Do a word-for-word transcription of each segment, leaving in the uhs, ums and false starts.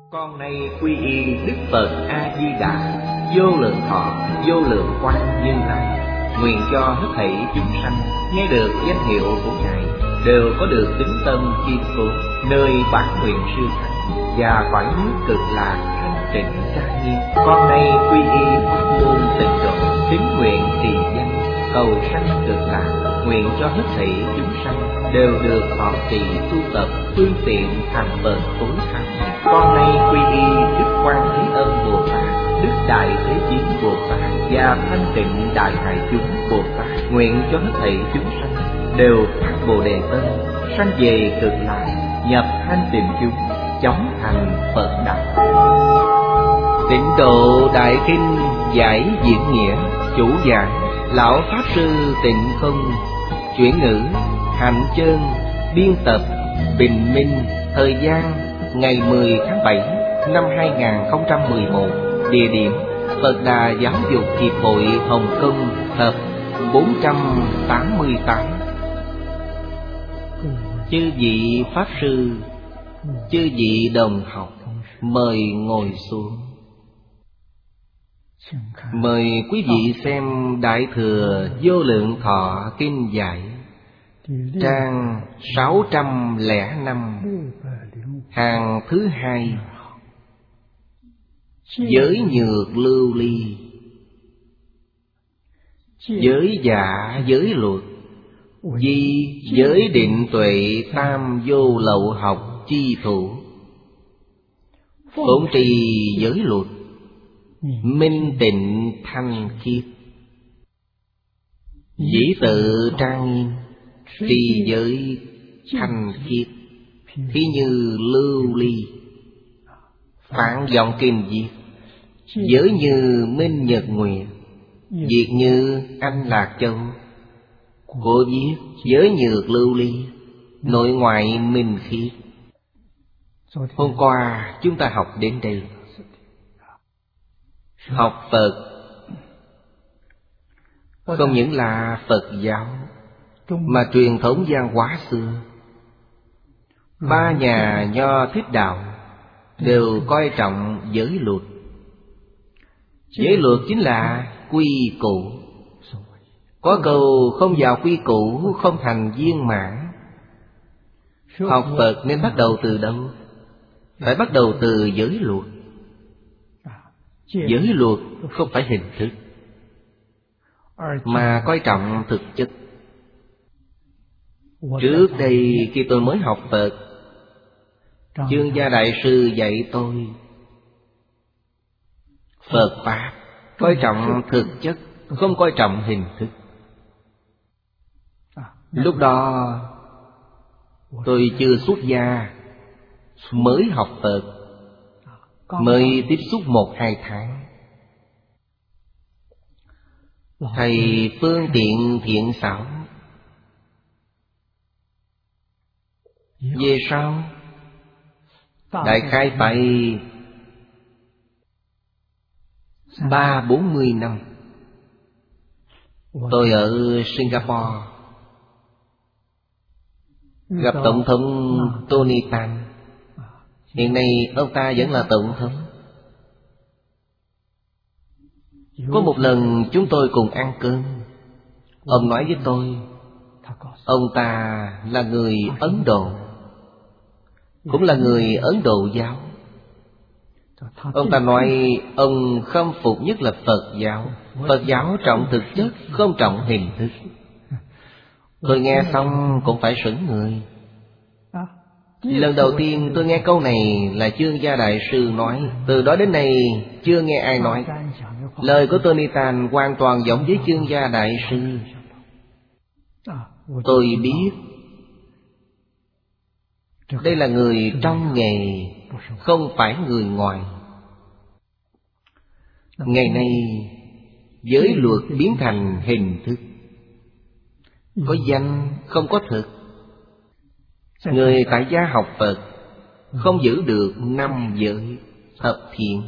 Con nay quy y Đức Phật A Di Đà, vô lượng thọ, vô lượng quang Như Lai. Nguyện cho hết thảy chúng sanh nghe được danh hiệu của Ngài đều có được tính tâm kiên cố, nơi bản nguyện siêu thắng và cõi nước cực lạc thanh tịnh trang nghiêm. Con nay quy y pháp môn tịnh độ, tín nguyện trì danh cầu sanh cực lạc. Nguyện cho hết thảy chúng sanh đều được thọ trì tu tập phương tiện thành bậc tối thắng. Con nay quy y Đức Quan Thế Âm Bồ Tát, Đức Đại Thế Chí Bồ Tát và Thanh Tịnh Đại Hải Chúng Bồ Tát. Nguyện cho hết thảy chúng sanh đều phát Bồ Đề Tâm, sanh về cực lạc, nhập thanh tịnh chúng, chóng thành Phật đạo. Tịnh độ Đại Kinh giải diễn nghĩa, chủ giảng Lão Pháp Sư Tịnh Không, chuyển ngữ Hạnh Chơn, biên tập Bình Minh. Thời gian ngày mười tháng bảy năm hai nghìn không trăm mười một. Địa điểm Phật Đà Giáo dục Hiệp hội Hồng Kông, tập bốn trăm tám mươi tám. Chư vị Pháp Sư, chư vị đồng học, mời ngồi xuống. Mời quý vị xem Đại Thừa Vô Lượng Thọ Kinh giải, trang sáu trăm lẻ năm, hàng thứ hai. Giới nhược lưu ly, giới giả giới luật, di giới định tuệ tam vô lậu học chi thủ. Phụng trì giới luật, minh tịnh thanh khiết, dĩ tự trang nghiêm, trì giới thanh khiết, thí như lưu ly. Phạn vọng kinh viết, giới như minh nhật nguyệt, việc như anh Lạc Châu. Cô viết giới nhược lưu ly, nội ngoại minh khiết. Hôm qua chúng ta học đến đây. Học Phật không những là Phật giáo, mà truyền thống văn hóa xưa. Ba nhà Nho Thích Đạo đều coi trọng giới luật. Giới luật chính là quy củ. Có câu không vào quy củ không thành viên mãn. Học Phật nên bắt đầu từ đâu? Phải bắt đầu từ giới luật. Giới luật không phải hình thức, mà coi trọng thực chất. Trước đây khi tôi mới học Phật, Chương Gia Đại Sư dạy tôi Phật Pháp coi trọng thực chất, không coi trọng hình thức. Lúc đó tôi chưa xuất gia, mới học Phật, mới tiếp xúc một hai tháng. Thầy phương tiện thiện xảo. Về sau đại khái phải ba bốn mươi năm. Tôi ở Singapore gặp Tổng thống Tony Tan. Hiện nay ông ta vẫn là Tổng thống. Có một lần chúng tôi cùng ăn cơm. Ông nói với tôi, ông ta là người Ấn Độ, cũng là người Ấn Độ giáo. Ông ta nói ông khâm phục nhất là Phật giáo. Phật giáo trọng thực chất, không trọng hình thức. Tôi nghe xong cũng phải sững người. Lần đầu tiên tôi nghe câu này là Chương Gia Đại Sư nói. Từ đó đến nay chưa nghe ai nói. Lời của Tony Tan hoàn toàn giống với Chương Gia Đại Sư. Tôi biết đây là người trong nghề, không phải người ngoài. Ngày nay giới luật biến thành hình thức, có danh không có thực. Người tại gia học Phật không giữ được năm giới thập thiện.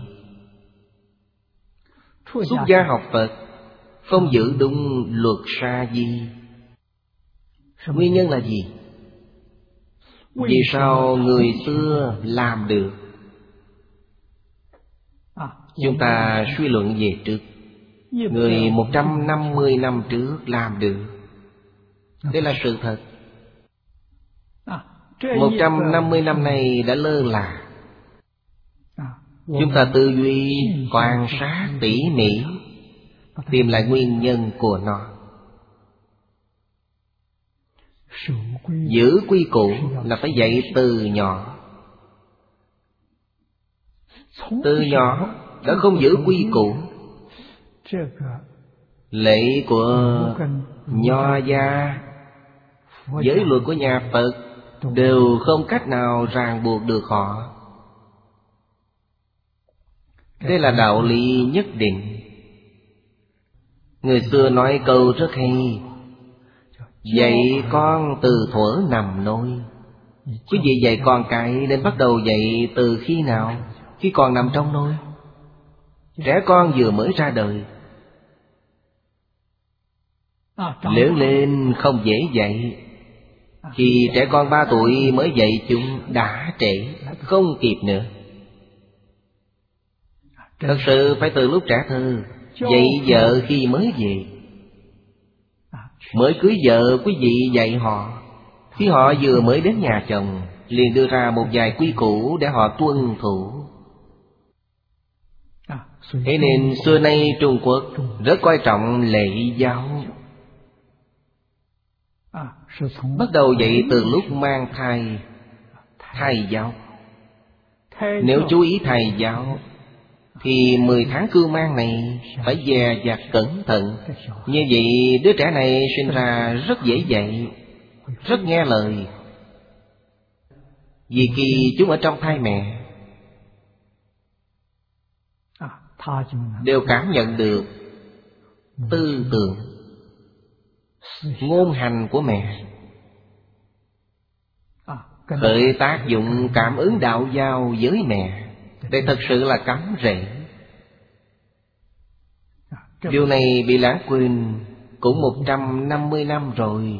Xuất gia học Phật không giữ đúng luật sa di. Nguyên nhân là gì? Vì sao người xưa làm được, Chúng ta suy luận về trước. Người một trăm năm mươi năm trước làm được. Đây là sự thật. Một trăm năm mươi năm nay đã lơ là. Chúng ta tư duy, quan sát tỉ mỉ, tìm lại nguyên nhân của nó. Giữ quy củ là phải dạy từ nhỏ. Từ nhỏ đã không giữ quy củ, lệ của Nho gia, giới luật của nhà Phật đều không cách nào ràng buộc được họ. Đây là đạo lý nhất định. Người xưa nói câu rất hay: dạy con từ thuở nằm nôi. Quý vị dạy con cái nên bắt đầu dạy từ khi nào? Khi còn nằm trong nôi. Trẻ con vừa mới ra đời, lớn lên không dễ dạy. Khi trẻ con ba tuổi mới dạy chúng đã trễ, không kịp nữa. Thật sự phải từ lúc trẻ thơ dạy vợ khi mới về. Mới cưới vợ quý vị dạy họ. Khi họ vừa mới đến nhà chồng, liền đưa ra một vài quy củ để họ tuân thủ. Thế nên xưa nay Trung Quốc rất coi trọng lễ giáo. Bắt đầu dạy từ lúc mang thai, thai giáo. Nếu chú ý thai giáo thì mười tháng cưu mang này phải dè dặt cẩn thận. Như vậy đứa trẻ này sinh ra rất dễ dạy, rất nghe lời. Vì khi chúng ở trong thai mẹ đều cảm nhận được tư tưởng, ngôn hành của mẹ, khởi tác dụng cảm ứng đạo giao với mẹ. Đây thật sự là cắm rễ. Điều này bị lãng quên cũng một trăm năm mươi năm rồi.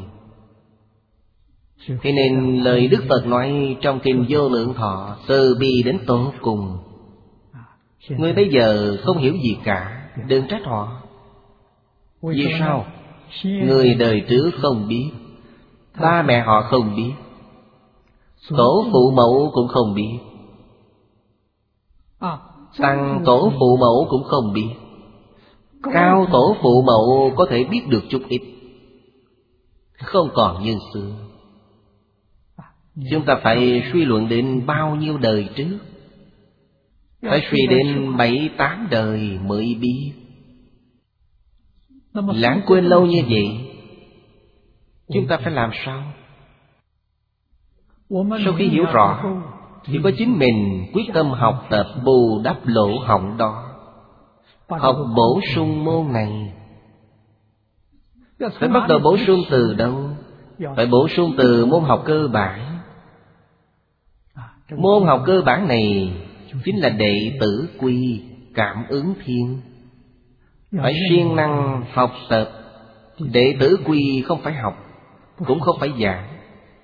Thế nên lời Đức Phật nói trong Kinh Vô Lượng Thọ, từ bi đến tột cùng. Người bây giờ không hiểu gì cả, đừng trách họ. Vì sao? Người đời trước không biết, ba mẹ họ không biết, tổ phụ mẫu cũng không biết, tăng tổ phụ mẫu cũng không biết, cao tổ phụ mẫu có thể biết được chút ít, không còn như xưa. Chúng ta phải suy luận đến bao nhiêu đời trước, phải suy đến bảy tám đời mới biết. Lãng quên lâu như vậy, chúng ta phải làm sao? Sau khi hiểu rõ thì có chính mình quyết tâm học tập bù đắp lỗ hổng đó, học bổ sung môn này. Phải bắt đầu bổ sung từ đâu? Phải bổ sung từ môn học cơ bản. Môn học cơ bản này chính là đệ tử quy, cảm ứng thiên. Phải siêng năng học tập. Đệ tử quy không phải học, cũng không phải giảng,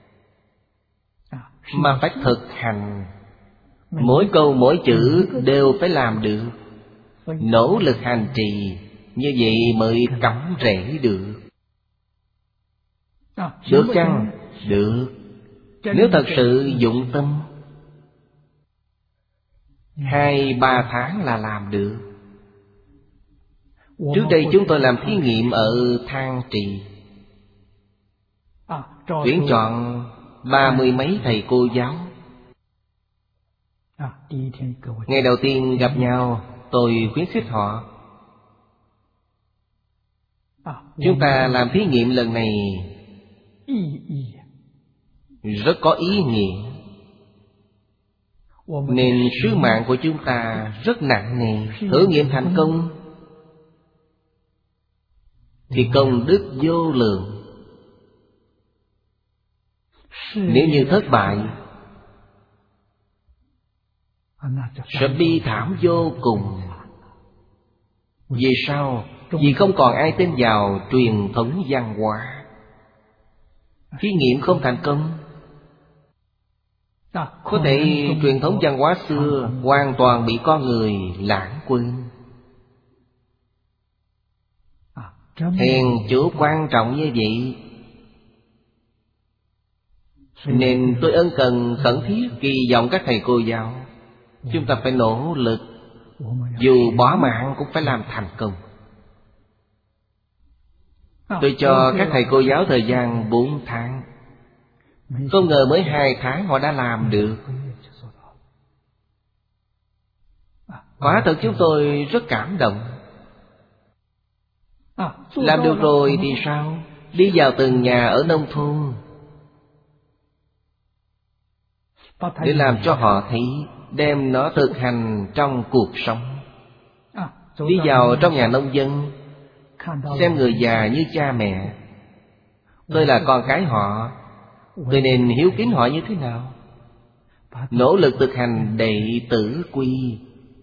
mà phải thực hành. Mỗi câu mỗi chữ đều phải làm được, nỗ lực hành trì. Như vậy mới cắm rễ được. Được chăng? Được. Nếu thật sự dụng tâm, Hai ba tháng là làm được. Trước đây chúng tôi làm thí nghiệm ở Thang Trì, tuyển chọn ba mươi mấy thầy cô giáo. Ngày đầu tiên gặp nhau, tôi khuyến khích họ: chúng ta làm thí nghiệm lần này rất có ý nghĩa, nên sứ mạng của chúng ta rất nặng nề. Thử nghiệm thành công thì công đức vô lượng. Nếu như thất bại sẽ bi thảm vô cùng. Vì sao? Vì không còn ai tin vào truyền thống văn hóa. Thí nghiệm không thành công Có thể truyền thống văn hóa xưa hoàn toàn bị con người lãng quên. Hèn chỗ quan trọng như vậy, nên tôi ân cần khẩn thiết kỳ vọng các thầy cô giáo, chúng ta phải nỗ lực, dù bỏ mạng cũng phải làm thành công. Tôi cho các thầy cô giáo thời gian bốn tháng, không ngờ mới hai tháng họ đã làm được. Quả thật chúng tôi rất cảm động. Làm được rồi thì sao? Đi vào từng nhà ở nông thôn để làm cho họ thấy, đem nó thực hành trong cuộc sống. Đi vào trong nhà nông dân, xem người già như cha mẹ. Tôi là con cái họ, tôi nên hiếu kính họ như thế nào? Nỗ lực thực hành đệ tử quy.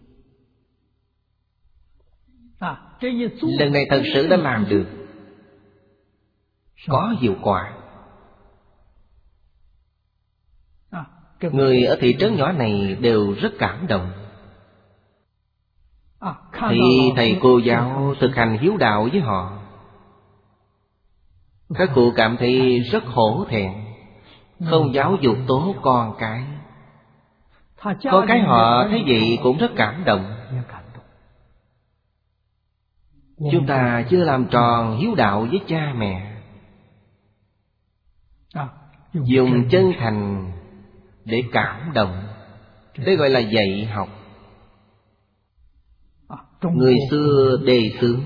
Lần này thật sự đã làm được, có hiệu quả. Người ở thị trấn nhỏ này đều rất cảm động. Thì thầy cô giáo thực hành hiếu đạo với họ, các cụ cảm thấy rất hổ thẹn, không giáo dục tốt con cái. Con cái họ thấy vậy cũng rất cảm động. Chúng ta chưa làm tròn hiếu đạo với cha mẹ. Dùng chân thành để cảm động, đây gọi là dạy học. Người xưa đề xướng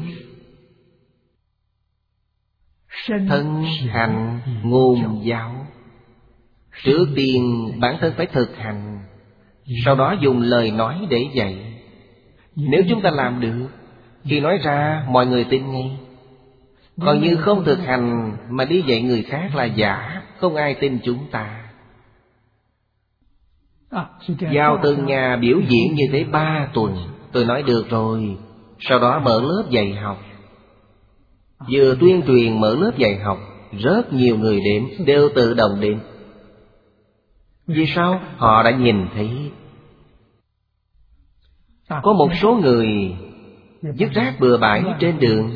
thân hành ngôn giáo. Trước tiên bản thân phải thực hành, sau đó dùng lời nói để dạy. Nếu chúng ta làm được, khi nói ra mọi người tin ngay. Còn như không thực hành mà đi dạy người khác là giả, không ai tin chúng ta. Vào từng nhà biểu diễn như thế ba tuần, tôi nói được rồi. Sau đó mở lớp dạy học. Vừa tuyên truyền mở lớp dạy học, rất nhiều người đến, đều tự động đến. Vì sao? Họ đã nhìn thấy có một số người vứt rác bừa bãi trên đường.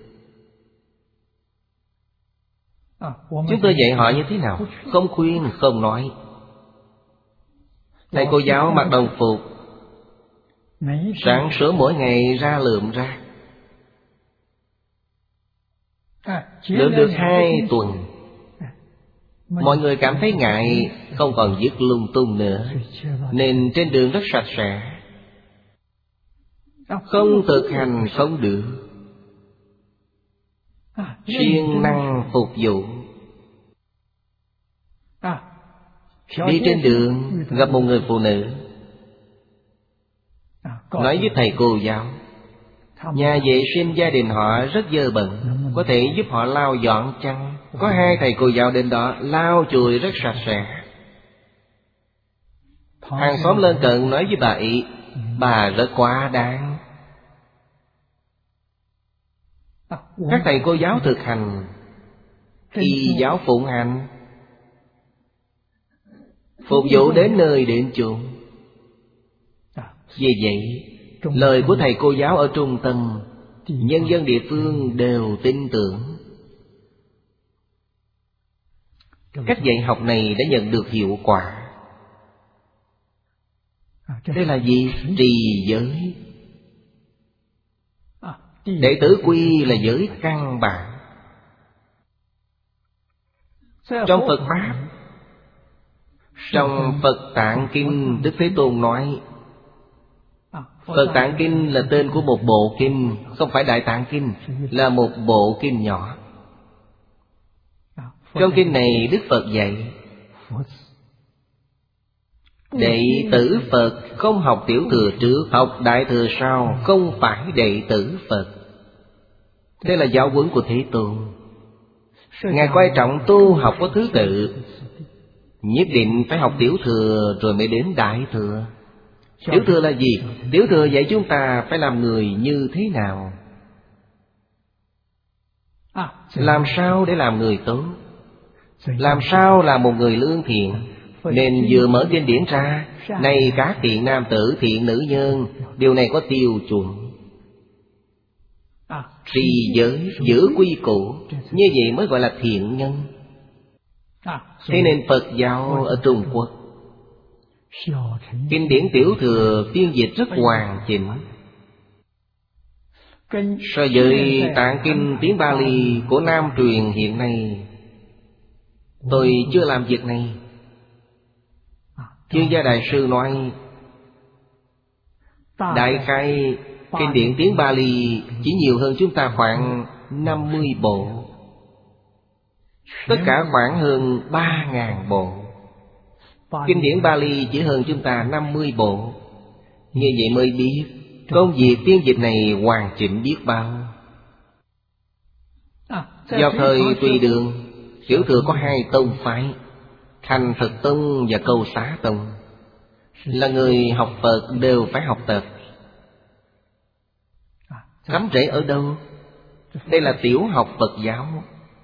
Chúng tôi dạy họ như thế nào? Không khuyên, không nói. Thầy cô giáo mặc đồng phục, sáng sớm mỗi ngày ra lượm rác. Lượm được hai tuần, mọi người cảm thấy ngại, không còn vứt lung tung nữa, nên trên đường rất sạch sẽ. Không thực hành không được. Siêng năng phục vụ. Đi trên đường gặp một người phụ nữ, nói với thầy cô giáo, nhà vệ sinh gia đình họ rất dơ bẩn, có thể giúp họ lau dọn chăng? Có hai thầy cô giáo đến đó lau chùi rất sạch sẽ. Hàng xóm lân cận nói với bà ý, bà rất quá đáng. Các thầy cô giáo thực hành, y giáo phụng hành, phục vụ đến nơi đến chốn. Vì vậy, lời của thầy cô giáo ở trung tâm, nhân dân địa phương đều tin tưởng. Cách dạy học này đã nhận được hiệu quả. Đây là gì? Trì giới. Đệ tử quy là giới căn bản. Trong Phật Pháp, trong Phật Tạng Kinh, Đức Thế Tôn nói, Phật Tạng Kinh là tên của một bộ kinh, không phải Đại Tạng Kinh, là một bộ kinh nhỏ. Trong kinh này Đức Phật dạy, đệ tử Phật không học tiểu thừa trước, học đại thừa sau, không phải đệ tử Phật. Đây là giáo huấn của Thế Tôn. Ngài quan trọng tu học có thứ tự, nhất định phải học tiểu thừa rồi mới đến đại thừa. Tiểu thừa là gì? Tiểu thừa dạy chúng ta phải làm người như thế nào, làm sao để làm người tốt, làm sao là một người lương thiện. Nên vừa mở kinh điển ra, này các thiện nam tử thiện nữ nhân, điều này có tiêu chuẩn. Trì giới, giữ quy củ, như vậy mới gọi là thiện nhân. Thế nên Phật giáo ở Trung Quốc, kinh điển Tiểu Thừa phiên dịch rất hoàn chỉnh. So với tạng kinh tiếng Bali của Nam truyền hiện nay, tôi chưa làm việc này. Chuyên gia đại sư nói, đại khái kinh điển tiếng Bali chỉ nhiều hơn chúng ta khoảng năm mươi bộ. Tất cả khoảng hơn ba ngàn bộ. Kinh điển Bali chỉ hơn chúng ta năm mươi bộ. Như vậy mới biết công việc phiên dịch này hoàn chỉnh biết bao. Vào thời Tùy Đường, Tiểu Thừa có hai tông phái, Thành Thực Tông và Câu Xá Tông. Là người học Phật đều phải học tập. Cắm rễ ở đâu? Đây là tiểu học Phật giáo.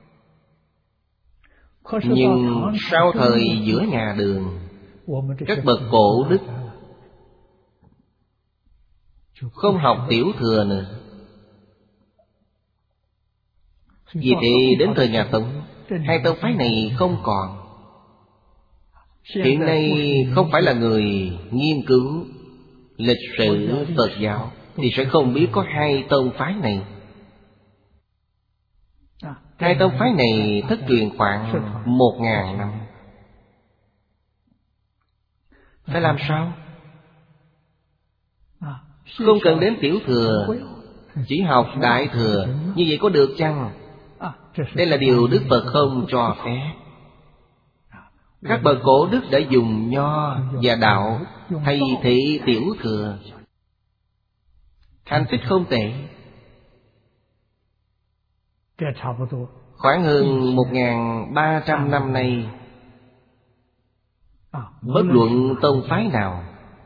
Nhưng sau thời giữa nhà Đường, các bậc cổ đức không học Tiểu Thừa nữa. Vì thế đến thời nhà Tống, hai tông phái này không còn. Hiện nay không phải là người nghiên cứu lịch sử Phật giáo thì sẽ không biết có hai tông phái này. Hai tông phái này thất truyền khoảng một ngàn năm. Phải làm sao? Không cần đến Tiểu Thừa, chỉ học Đại Thừa. Như vậy có được chăng? Đây là điều Đức Phật không cho phép. Các bậc cổ đức đã dùng nho và đạo thay thế Tiểu Thừa, thành tích không tệ. Khoảng hơn một nghìn ba trăm năm nay, bất luận tông phái nào,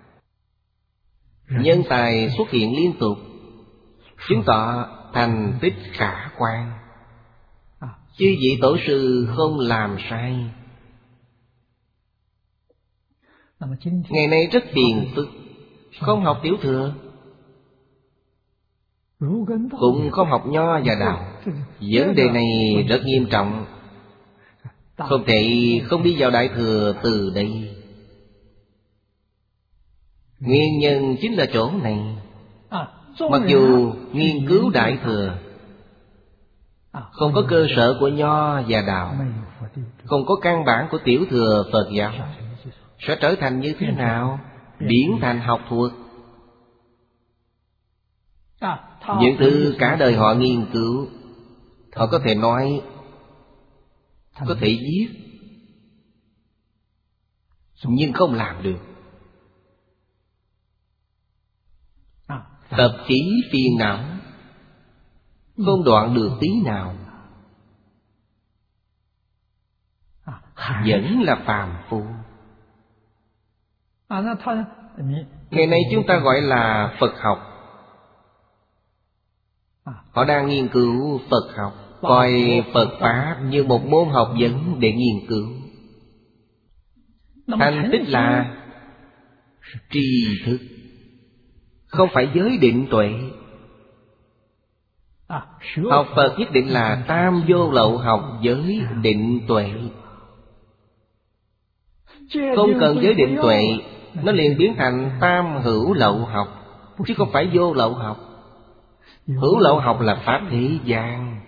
nhân tài xuất hiện liên tục, chứng tỏ thành tích khả quan. Chư vị tổ sư không làm sai. Ngày nay rất phiền phức, không học Tiểu Thừa, cũng không học nho và đạo. Vấn đề này rất nghiêm trọng, không thể không đi vào Đại Thừa từ đây. Nguyên nhân chính là chỗ này. Mặc dù nghiên cứu Đại Thừa, không có cơ sở của nho và đạo, không có căn bản của Tiểu Thừa Phật giáo, sẽ trở thành như thế nào? Biến thành học thuật. Những thứ cả đời họ nghiên cứu, họ có thể nói, có thể viết, nhưng không làm được. Tập khí phiền não, không đoạn được tí nào, vẫn là phàm phu. Ngày nay chúng ta gọi là Phật học. Họ đang nghiên cứu Phật học, coi Phật Pháp như một môn học vấn để nghiên cứu. Thành tích là tri thức, không phải giới định tuệ. Học Phật nhất định là tam vô lậu học giới định tuệ. Không cần giới định tuệ, nó liền biến thành tam hữu lậu học, chứ không phải vô lậu học. Hữu lậu học là pháp thế gian.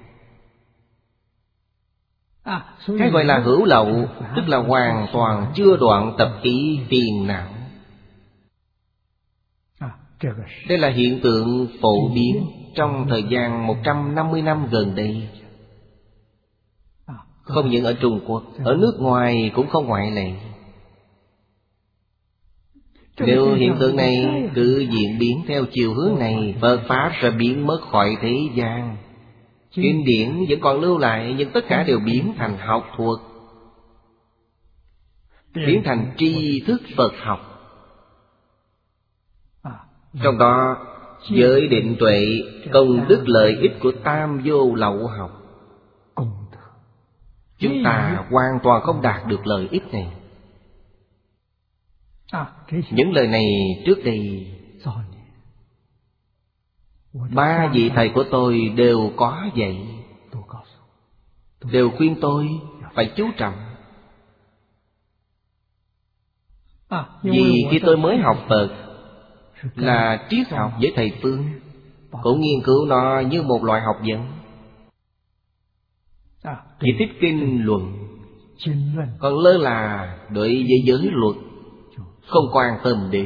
Cái gọi là hữu lậu tức là hoàn toàn chưa đoạn tập khí phiền não. Đây là hiện tượng phổ biến trong thời gian một trăm năm mươi năm gần đây. Không những ở Trung Quốc, ở nước ngoài cũng không ngoại lệ. Nếu hiện tượng này cứ diễn biến theo chiều hướng này, Phật Pháp sẽ biến mất khỏi thế gian. Kinh điển vẫn còn lưu lại, nhưng tất cả đều biến thành học thuật, biến thành tri thức Phật học. Trong đó giới định tuệ, công đức lợi ích của tam vô lậu học, chúng ta hoàn toàn không đạt được lợi ích này. Những lời này trước đây ba vị thầy của tôi đều có dạy, đều khuyên tôi phải chú trọng. Vì khi tôi mới học Phật là triết học với thầy Phương, cũng nghiên cứu nó như một loại học vấn. Chỉ thích kinh luận, còn lơ là đối với giới luật không quan tâm đến.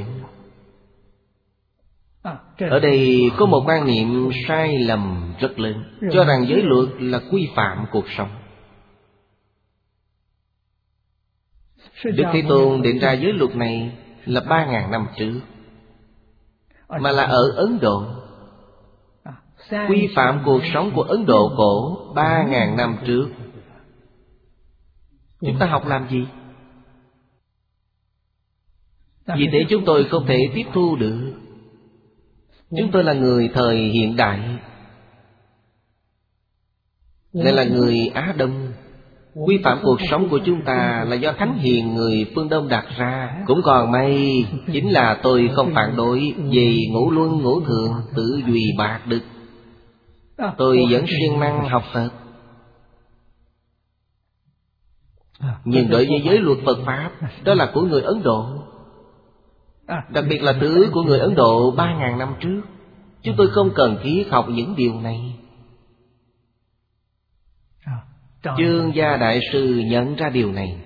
Ở đây có một quan niệm sai lầm rất lớn, cho rằng giới luật là quy phạm cuộc sống. Đức Thế Tôn định ra giới luật này là ba ngàn năm trước, mà là ở Ấn Độ. Quy phạm cuộc sống của Ấn Độ cổ ba ngàn năm trước. Chúng ta học làm gì? Vì thế chúng tôi không thể tiếp thu được. Chúng tôi là người thời hiện đại, lại là người Á Đông. Quy phạm cuộc sống của chúng ta là do thánh hiền người phương Đông đặt ra. Cũng còn may, chính là tôi không phản đối về ngũ luân ngũ thường, tử duy bạc đức. Tôi vẫn siêng năng học Phật. Nhưng đối với giới luật Phật Pháp, đó là của người Ấn Độ, đặc biệt là thứ của người Ấn Độ ba ngàn năm trước. Chúng tôi không cần thiết học những điều này. Chương Gia Đại Sư nhận ra điều này,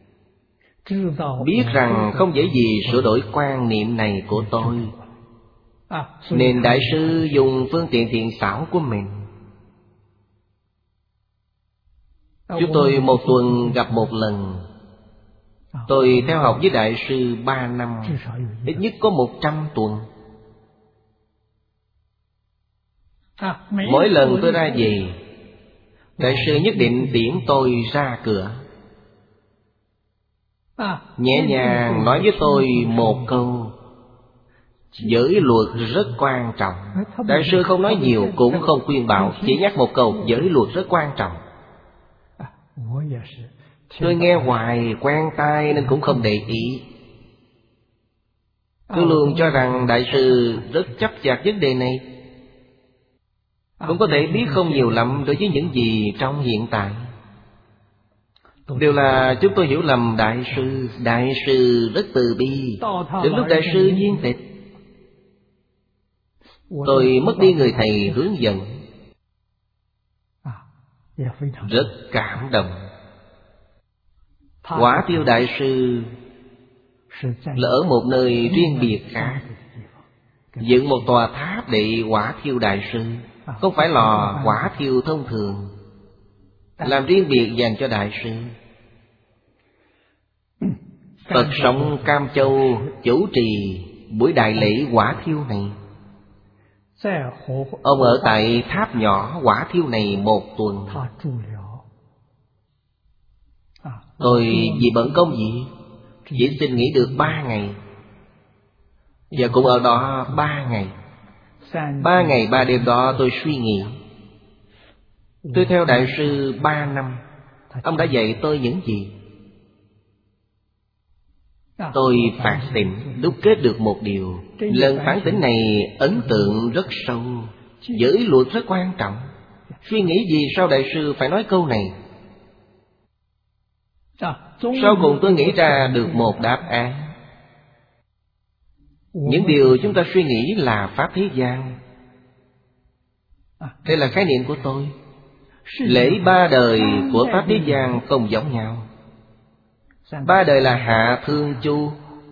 biết rằng không dễ gì sửa đổi quan niệm này của tôi, nên Đại Sư dùng phương tiện thiện xảo của mình. Chúng tôi một tuần gặp một lần. Tôi theo học với Đại Sư ba năm, ít nhất có một trăm tuần. Mỗi lần tôi ra về, Đại Sư nhất định tiễn tôi ra cửa, nhẹ nhàng nói với tôi một câu: giới luật rất quan trọng. Đại Sư không nói nhiều, cũng không khuyên bảo, chỉ nhắc một câu: giới luật rất quan trọng. Tôi nghe hoài quen tai nên cũng không để ý, cứ luôn cho rằng Đại Sư rất chấp chặt vấn đề này. Cũng có thể biết không nhiều lắm đối với những gì trong hiện tại. Điều là chúng tôi hiểu lầm Đại Sư. Đại Sư rất từ bi. Đến lúc Đại Sư viên tịch, tôi mất đi người thầy hướng dẫn, rất cảm động. Quả Thiêu Đại Sư là ở một nơi riêng biệt khác, dựng một tòa tháp để Quả Thiêu Đại Sư, không phải lò quả thiêu thông thường, làm riêng biệt dành cho Đại Sư. Phật sống Cam Châu chủ trì buổi đại lễ quả thiêu này. Ông ở tại tháp nhỏ quả thiêu này một tuần. Tôi vì bận công việc chỉ xin nghỉ được ba ngày, và cũng ở đó ba ngày. Ba ngày ba đêm đó tôi suy nghĩ. Tôi theo Đại Sư ba năm, ông đã dạy tôi những gì? Tôi phản tỉnh, đúc kết được một điều. Lần phản tỉnh này ấn tượng rất sâu. Giới luật rất quan trọng. Suy nghĩ gì sao Đại Sư phải nói câu này? Sau cùng tôi nghĩ ra được một đáp án. Những điều chúng ta suy nghĩ là pháp thế gian. Đây là khái niệm của tôi. Lễ ba đời của pháp thế gian không giống nhau. Ba đời là hạ thương chu,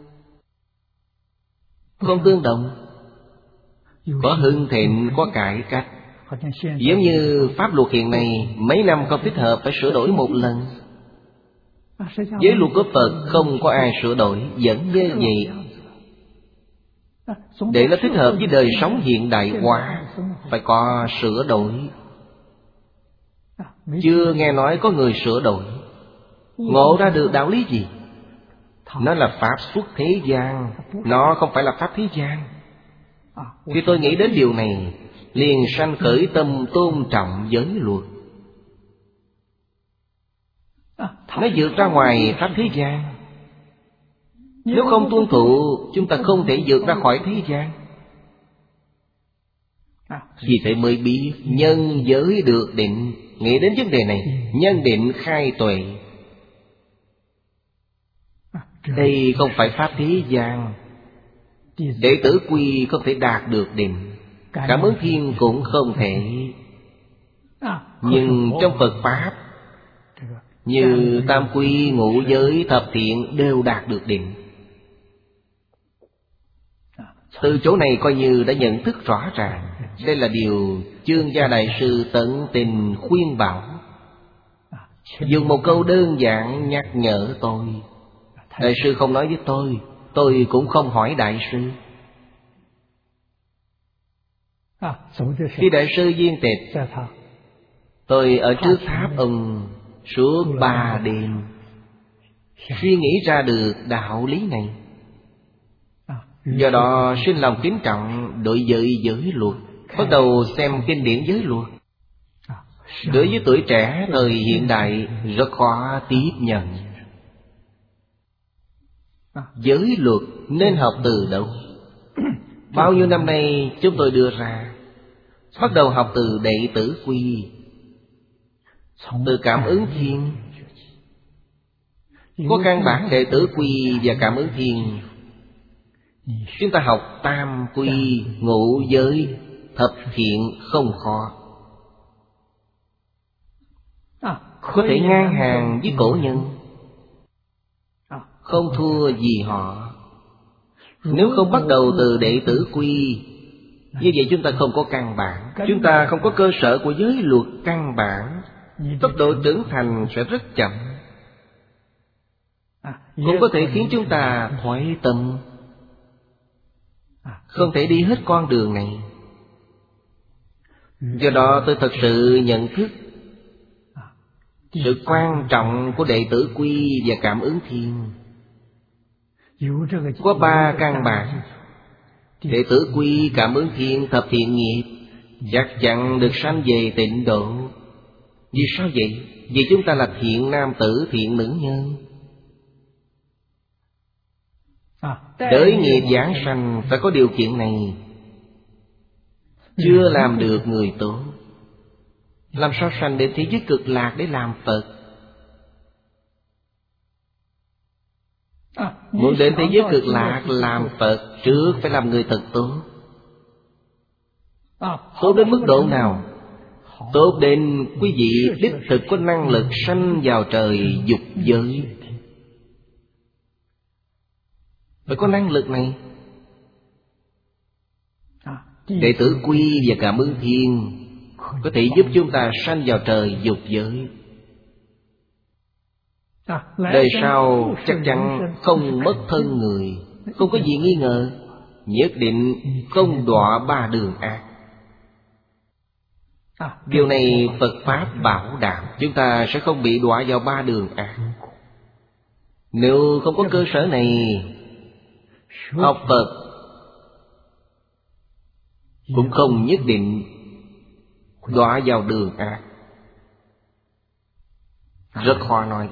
không tương đồng. Có hưng thịnh, có cải cách. Giống như pháp luật hiện nay, mấy năm không thích hợp phải sửa đổi một lần. Giới luật của Phật không có ai sửa đổi, vẫn như vậy. Để nó thích hợp với đời sống hiện đại hóa, phải có sửa đổi. Chưa nghe nói có người sửa đổi. Ngộ ra được đạo lý gì? Nó là pháp xuất thế gian, nó không phải là pháp thế gian. Khi tôi nghĩ đến điều này, liền sanh khởi tâm tôn trọng giới luật. Nó vượt ra ngoài pháp thế gian. Nếu không tuân thủ, chúng ta không thể vượt ra khỏi thế gian. Vì thế mới biết nhân giới được định. Nghĩ đến vấn đề này, nhân định khai tuệ. Đây không phải pháp thế gian. Đệ tử quy không thể đạt được định, Cảm ứng thiên cũng không thể. Nhưng trong Phật Pháp, như tam quy, ngũ giới, thập thiện đều đạt được định. Từ chỗ này coi như đã nhận thức rõ ràng. Đây là điều Chương Gia Đại Sư tận tình khuyên bảo. Dùng một câu đơn giản nhắc nhở tôi. Đại sư không nói với tôi, tôi cũng không hỏi Đại sư. Khi Đại sư viên tịch, tôi ở trước tháp ông suốt ba đêm, suy nghĩ ra được đạo lý này. Do đó sinh lòng kính trọng đối với giới luật, bắt đầu xem kinh điển giới luật. Đối với tuổi trẻ thời hiện đại rất khó tiếp nhận. Giới luật nên học từ đâu? Bao nhiêu năm nay chúng tôi đưa ra, bắt đầu học từ đệ tử quy, từ cảm ứng thiên. Có căn bản đệ tử quy và cảm ứng thiên. Chúng ta học tam quy, ngũ giới, thập thiện không khó. Có thể ngang hàng với cổ nhân, không thua gì họ. Nếu không bắt đầu từ đệ tử quy, như vậy chúng ta không có căn bản. Chúng ta không có cơ sở của giới luật căn bản, tốc độ trưởng thành sẽ rất chậm, cũng có thể khiến chúng ta thoái tâm, không thể đi hết con đường này. Do đó tôi thật sự nhận thức sự quan trọng của đệ tử quy và cảm ứng thiên. Có ba căn bản: đệ tử quy, cảm ứng thiên, thập thiện nghiệp, chắc chắn được sanh về tịnh độ. Vì sao vậy? Vì chúng ta là thiện nam tử, thiện nữ nhân. Đới nghiệp giảng sanh phải có điều kiện này. Chưa làm được người tốt, làm sao sanh đến thế giới cực lạc để làm Phật? Muốn đến thế giới cực lạc làm Phật, trước phải làm người thật tốt. Tốt đến mức độ nào? Tốt đến quý vị đích thực có năng lực sanh vào trời dục giới. Phải có năng lực này. Đệ tử quy và cảm ứng thiên có thể giúp chúng ta sanh vào trời dục giới. Đời sau chắc chắn không mất thân người, không có gì nghi ngờ. Nhất định không đọa ba đường ác. Điều này Phật Pháp bảo đảm chúng ta sẽ không bị đọa vào ba đường ác. Nếu không có cơ sở này, học Phật cũng không nhất định đọa vào đường ác. Rất khó nói.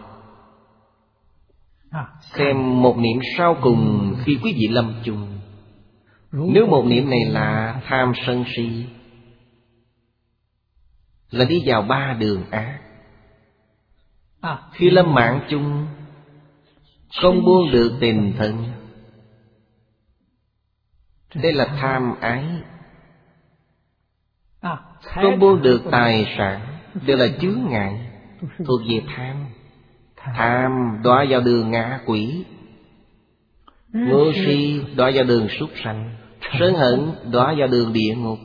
Xem một niệm sau cùng khi quý vị lâm chung. Nếu một niệm này là tham sân si, là đi vào ba đường ác. Khi lâm mạng chung, không buông được tình thân, đây là tham ái. Không buông được tài sản, đây là chướng ngại, thuộc về tham. Tham đọa vào đường ngạ quỷ, ngu si đọa vào đường súc sanh, sân hận đọa vào đường địa ngục.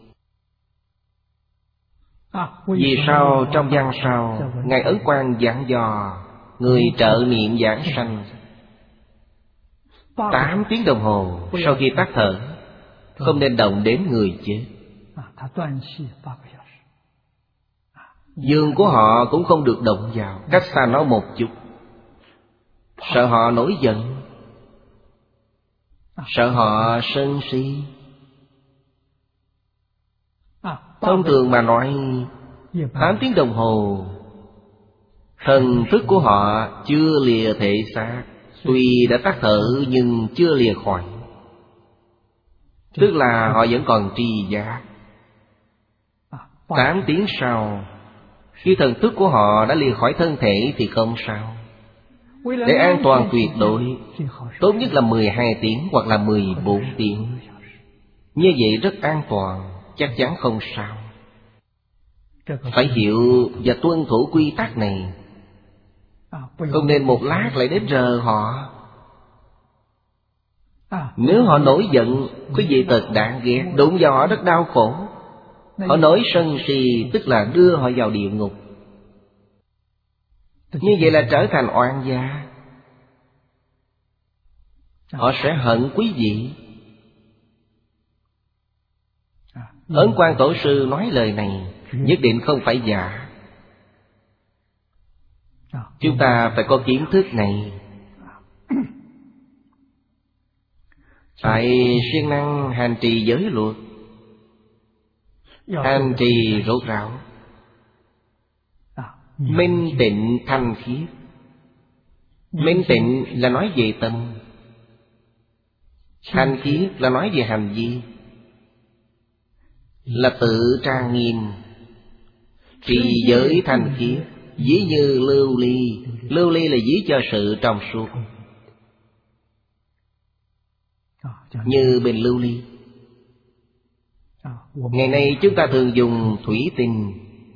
Vì sao trong văn sau Ngài Ấn Quang dặn dò người trợ niệm giảng sanh tám tiếng đồng hồ sau khi tắt thở không nên động đến người chết. Giường của họ cũng không được động vào, cách xa nó một chút, sợ họ nổi giận, sợ họ sân si. Thông thường mà nói, tám tiếng đồng hồ thần thức của họ chưa lìa thể xác, Tuy đã tắt thở nhưng chưa lìa khỏi, tức là họ vẫn còn tri giác. Tám tiếng sau, khi thần thức của họ đã lìa khỏi thân thể thì không sao. Để an toàn tuyệt đối, tốt nhất là mười hai tiếng hoặc là mười bốn tiếng. Như vậy rất an toàn, chắc chắn không sao. Phải hiểu và tuân thủ quy tắc này. Không nên một lát lại đến rờ họ. Nếu họ nổi giận, quý vị thật đáng ghét, đụng vào họ rất đau khổ. Họ nổi sân si, tức là đưa họ vào địa ngục. Như vậy là trở thành oan gia. Họ sẽ hận quý vị. Ấn Quang Tổ sư nói lời này nhất định không phải giả. Chúng ta phải có kiến thức này, phải siêng năng hành trì giới luật, hành trì rốt ráo, minh tịnh thanh khiết. Minh tịnh là nói về tâm, thanh khiết là nói về hành vi, là tự trang nghiêm. Trì giới thanh khiết, ví như lưu ly. Lưu ly là ví cho sự trong suốt, như bình lưu ly. Ngày nay chúng ta thường dùng thủy tinh.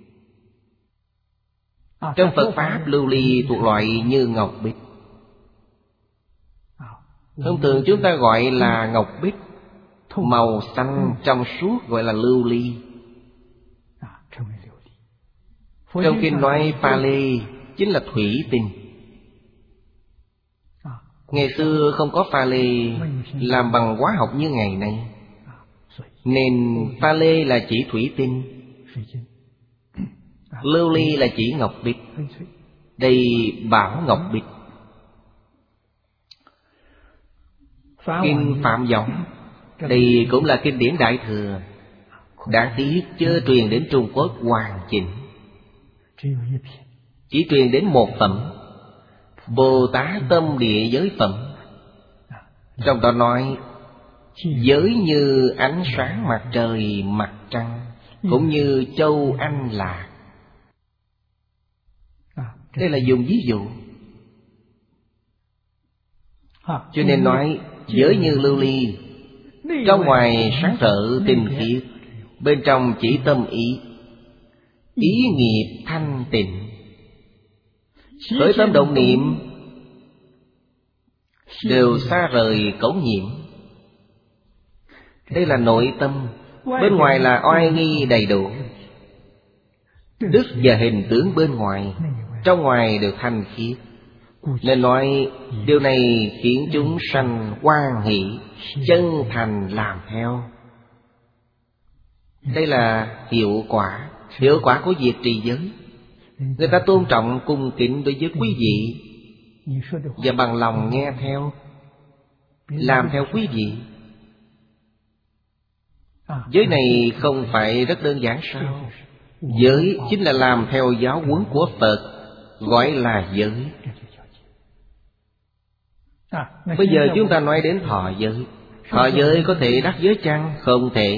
Trong Phật Pháp, lưu ly thuộc loại như ngọc bích. Thông thường chúng ta gọi là ngọc bích, màu xanh trong suốt gọi là lưu ly. Trong kinh nói Pali chính là thủy tinh. Ngày xưa không có Pali làm bằng hóa học như ngày nay, nên Pali là chỉ thủy tinh, lưu ly là chỉ ngọc bích. Đây bảo ngọc bích. Kinh Phạm Võng, đây cũng là kinh điển Đại Thừa. Đáng tiếc chưa truyền đến Trung Quốc hoàn chỉnh, chỉ truyền đến một phẩm, Bồ Tát Tâm Địa Giới Phẩm. Trong đó nói giới như ánh sáng mặt trời mặt trăng, cũng như châu Anh Lạc. Đây là dùng ví dụ. Cho nên nói giới như lưu ly, trong ngoài sáng rỡ tinh khiết, bên trong chỉ tâm ý, ý nghiệp thanh tịnh. Khởi tâm động niệm đều xa rời cấu nhiễm. Đây là nội tâm. Bên ngoài là oai nghi đầy đủ, đức và hình tướng bên ngoài, trong ngoài được thanh khiết. Nên nói điều này khiến chúng sanh hoan hỷ, chân thành làm theo. Đây là hiệu quả, hiệu quả của việc trì giới. Người ta tôn trọng cung kính đối với quý vị, và bằng lòng nghe theo, làm theo quý vị. Giới này không phải rất đơn giản sao? Giới chính là làm theo giáo huấn của Phật, gọi là giới. Bây giờ chúng ta nói đến thọ giới. Thọ giới có thể đắc giới chăng? Không thể.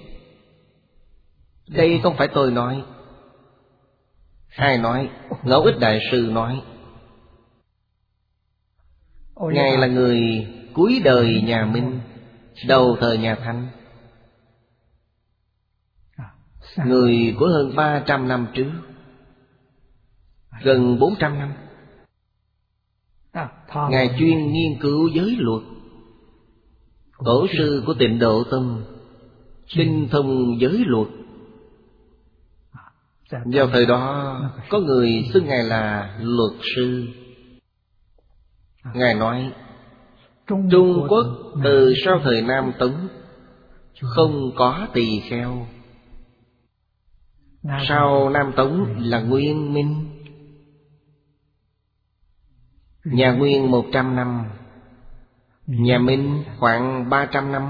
Đây không phải tôi nói. Ai nói? Ngẫu Ích Đại Sư nói. Ngài là người cuối đời nhà Minh, đầu thời nhà Thanh, người của hơn ba trăm năm trước, gần bốn trăm năm. Ngài chuyên nghiên cứu giới luật. Tổ sư của Tịnh Độ Tông tinh thông giới luật. Vào thời đó có người xưng Ngài là luật sư. Ngài nói Trung Quốc từ sau thời Nam Tống không có tỳ kheo. Sau Nam Tống là Nguyên Minh. Nhà Nguyên một trăm năm, nhà Minh khoảng ba trăm năm,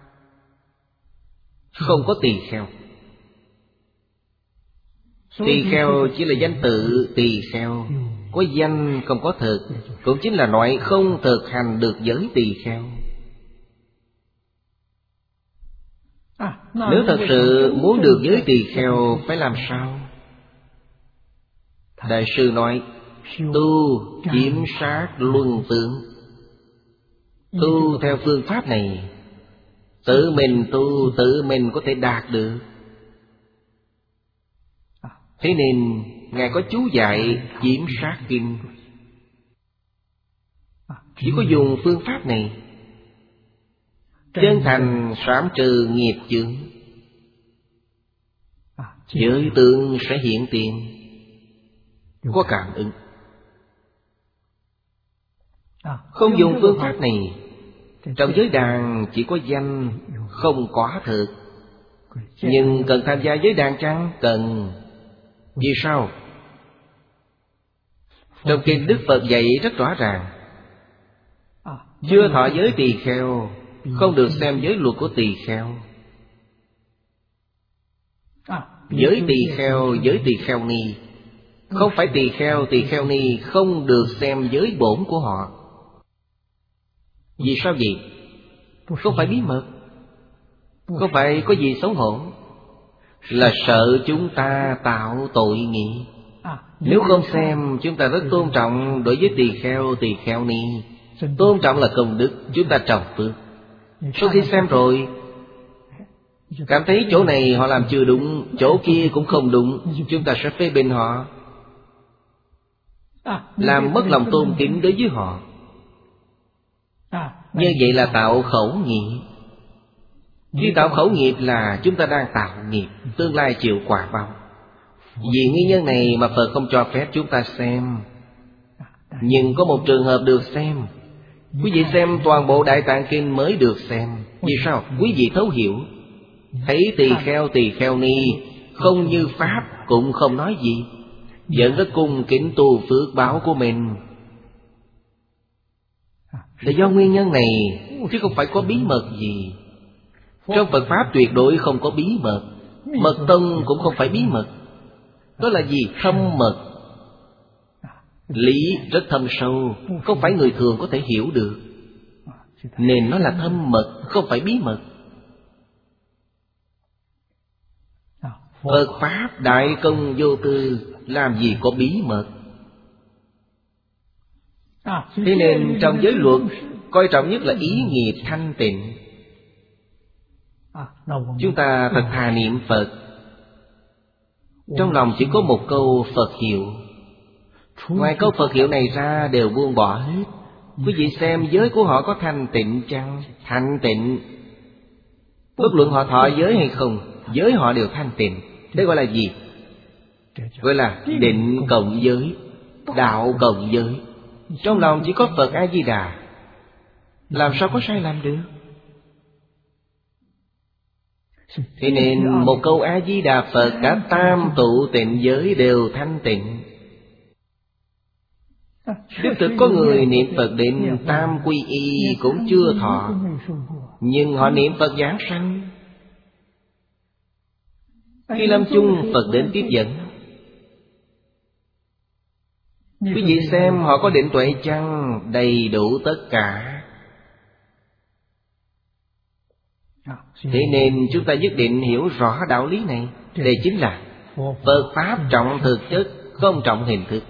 không có tỳ kheo. Tỳ kheo chỉ là danh tự tỳ kheo, có danh không có thực, cũng chính là nói không thực hành được giới tỳ kheo. Nếu thật sự muốn được giới tỳ kheo phải làm sao? Đại sư nói, tu chiếm sát luân tướng. Tu theo phương pháp này, tự mình tu, tự mình có thể đạt được. Thế nên Ngài có chú dạy chiếm sát kinh. Chỉ có dùng phương pháp này, chân thành sám trừ nghiệp chướng, giới tướng sẽ hiện tiền, có cảm ứng. Không dùng phương pháp này, trong giới đàn chỉ có danh, không có thực. Nhưng cần tham gia giới đàn chăng? Cần. Vì sao? Trong kinh Đức Phật dạy rất rõ ràng, chưa thọ giới tỳ kheo không được xem giới luật của tỳ kheo. Giới tỳ kheo, giới tỳ kheo ni, không phải tỳ kheo, tỳ kheo ni không được xem giới bổn của họ. Vì sao vậy? Không phải bí mật, không phải có gì xấu hổ, là sợ chúng ta tạo tội nghiệp. Nếu không xem, chúng ta rất tôn trọng đối với tỳ kheo, tỳ kheo ni. Tôn trọng là công đức, chúng ta trồng phước. Sau khi xem rồi, cảm thấy chỗ này họ làm chưa đúng, chỗ kia cũng không đúng, chúng ta sẽ phê bình họ, làm mất lòng tôn kính đối với họ. Như vậy là tạo khẩu nghiệp. Khi tạo khẩu nghiệp là chúng ta đang tạo nghiệp, tương lai chịu quả báo. Vì nguyên nhân này mà Phật không cho phép chúng ta xem. Nhưng có một trường hợp được xem. Quý vị xem toàn bộ Đại Tạng Kinh mới được xem. Vì sao? Quý vị thấu hiểu, thấy tỳ kheo, tỳ kheo ni không như Pháp cũng không nói gì, vẫn rất cung kính tu phước báo của mình. Là do nguyên nhân này, chứ không phải có bí mật gì. Trong Phật Pháp tuyệt đối không có bí mật. Mật tông cũng không phải bí mật. Đó là gì? Thâm mật. Lý rất thâm sâu, không phải người thường có thể hiểu được, nên nó là thâm mật, không phải bí mật. Phật Pháp đại công vô tư, làm gì có bí mật. Thế nên trong giới luật, coi trọng nhất là ý nghiệp thanh tịnh. Chúng ta thật thà niệm Phật, trong lòng chỉ có một câu Phật hiệu. Ngoài câu Phật hiệu này ra đều buông bỏ hết. Quý vị xem giới của họ có thanh tịnh chăng? Thanh tịnh. Bất luận họ thọ giới hay không, giới họ đều thanh tịnh. Đây gọi là gì? Gọi là định cộng giới, đạo cộng giới. Trong lòng chỉ có Phật A-di-đà, làm sao có sai lầm được? Thế nên một câu A-di-đà Phật, cả tam tụ tịnh giới đều thanh tịnh. Đích thực có người niệm Phật đến tam quy y cũng chưa thọ, nhưng họ niệm Phật giảng sanh. Khi lâm chung Phật đến tiếp dẫn. Quý vị xem họ có định tuệ chăng? Đầy đủ tất cả. Thế nên chúng ta nhất định hiểu rõ đạo lý này. Đây chính là Phật Pháp trọng thực chất, không trọng hình thức.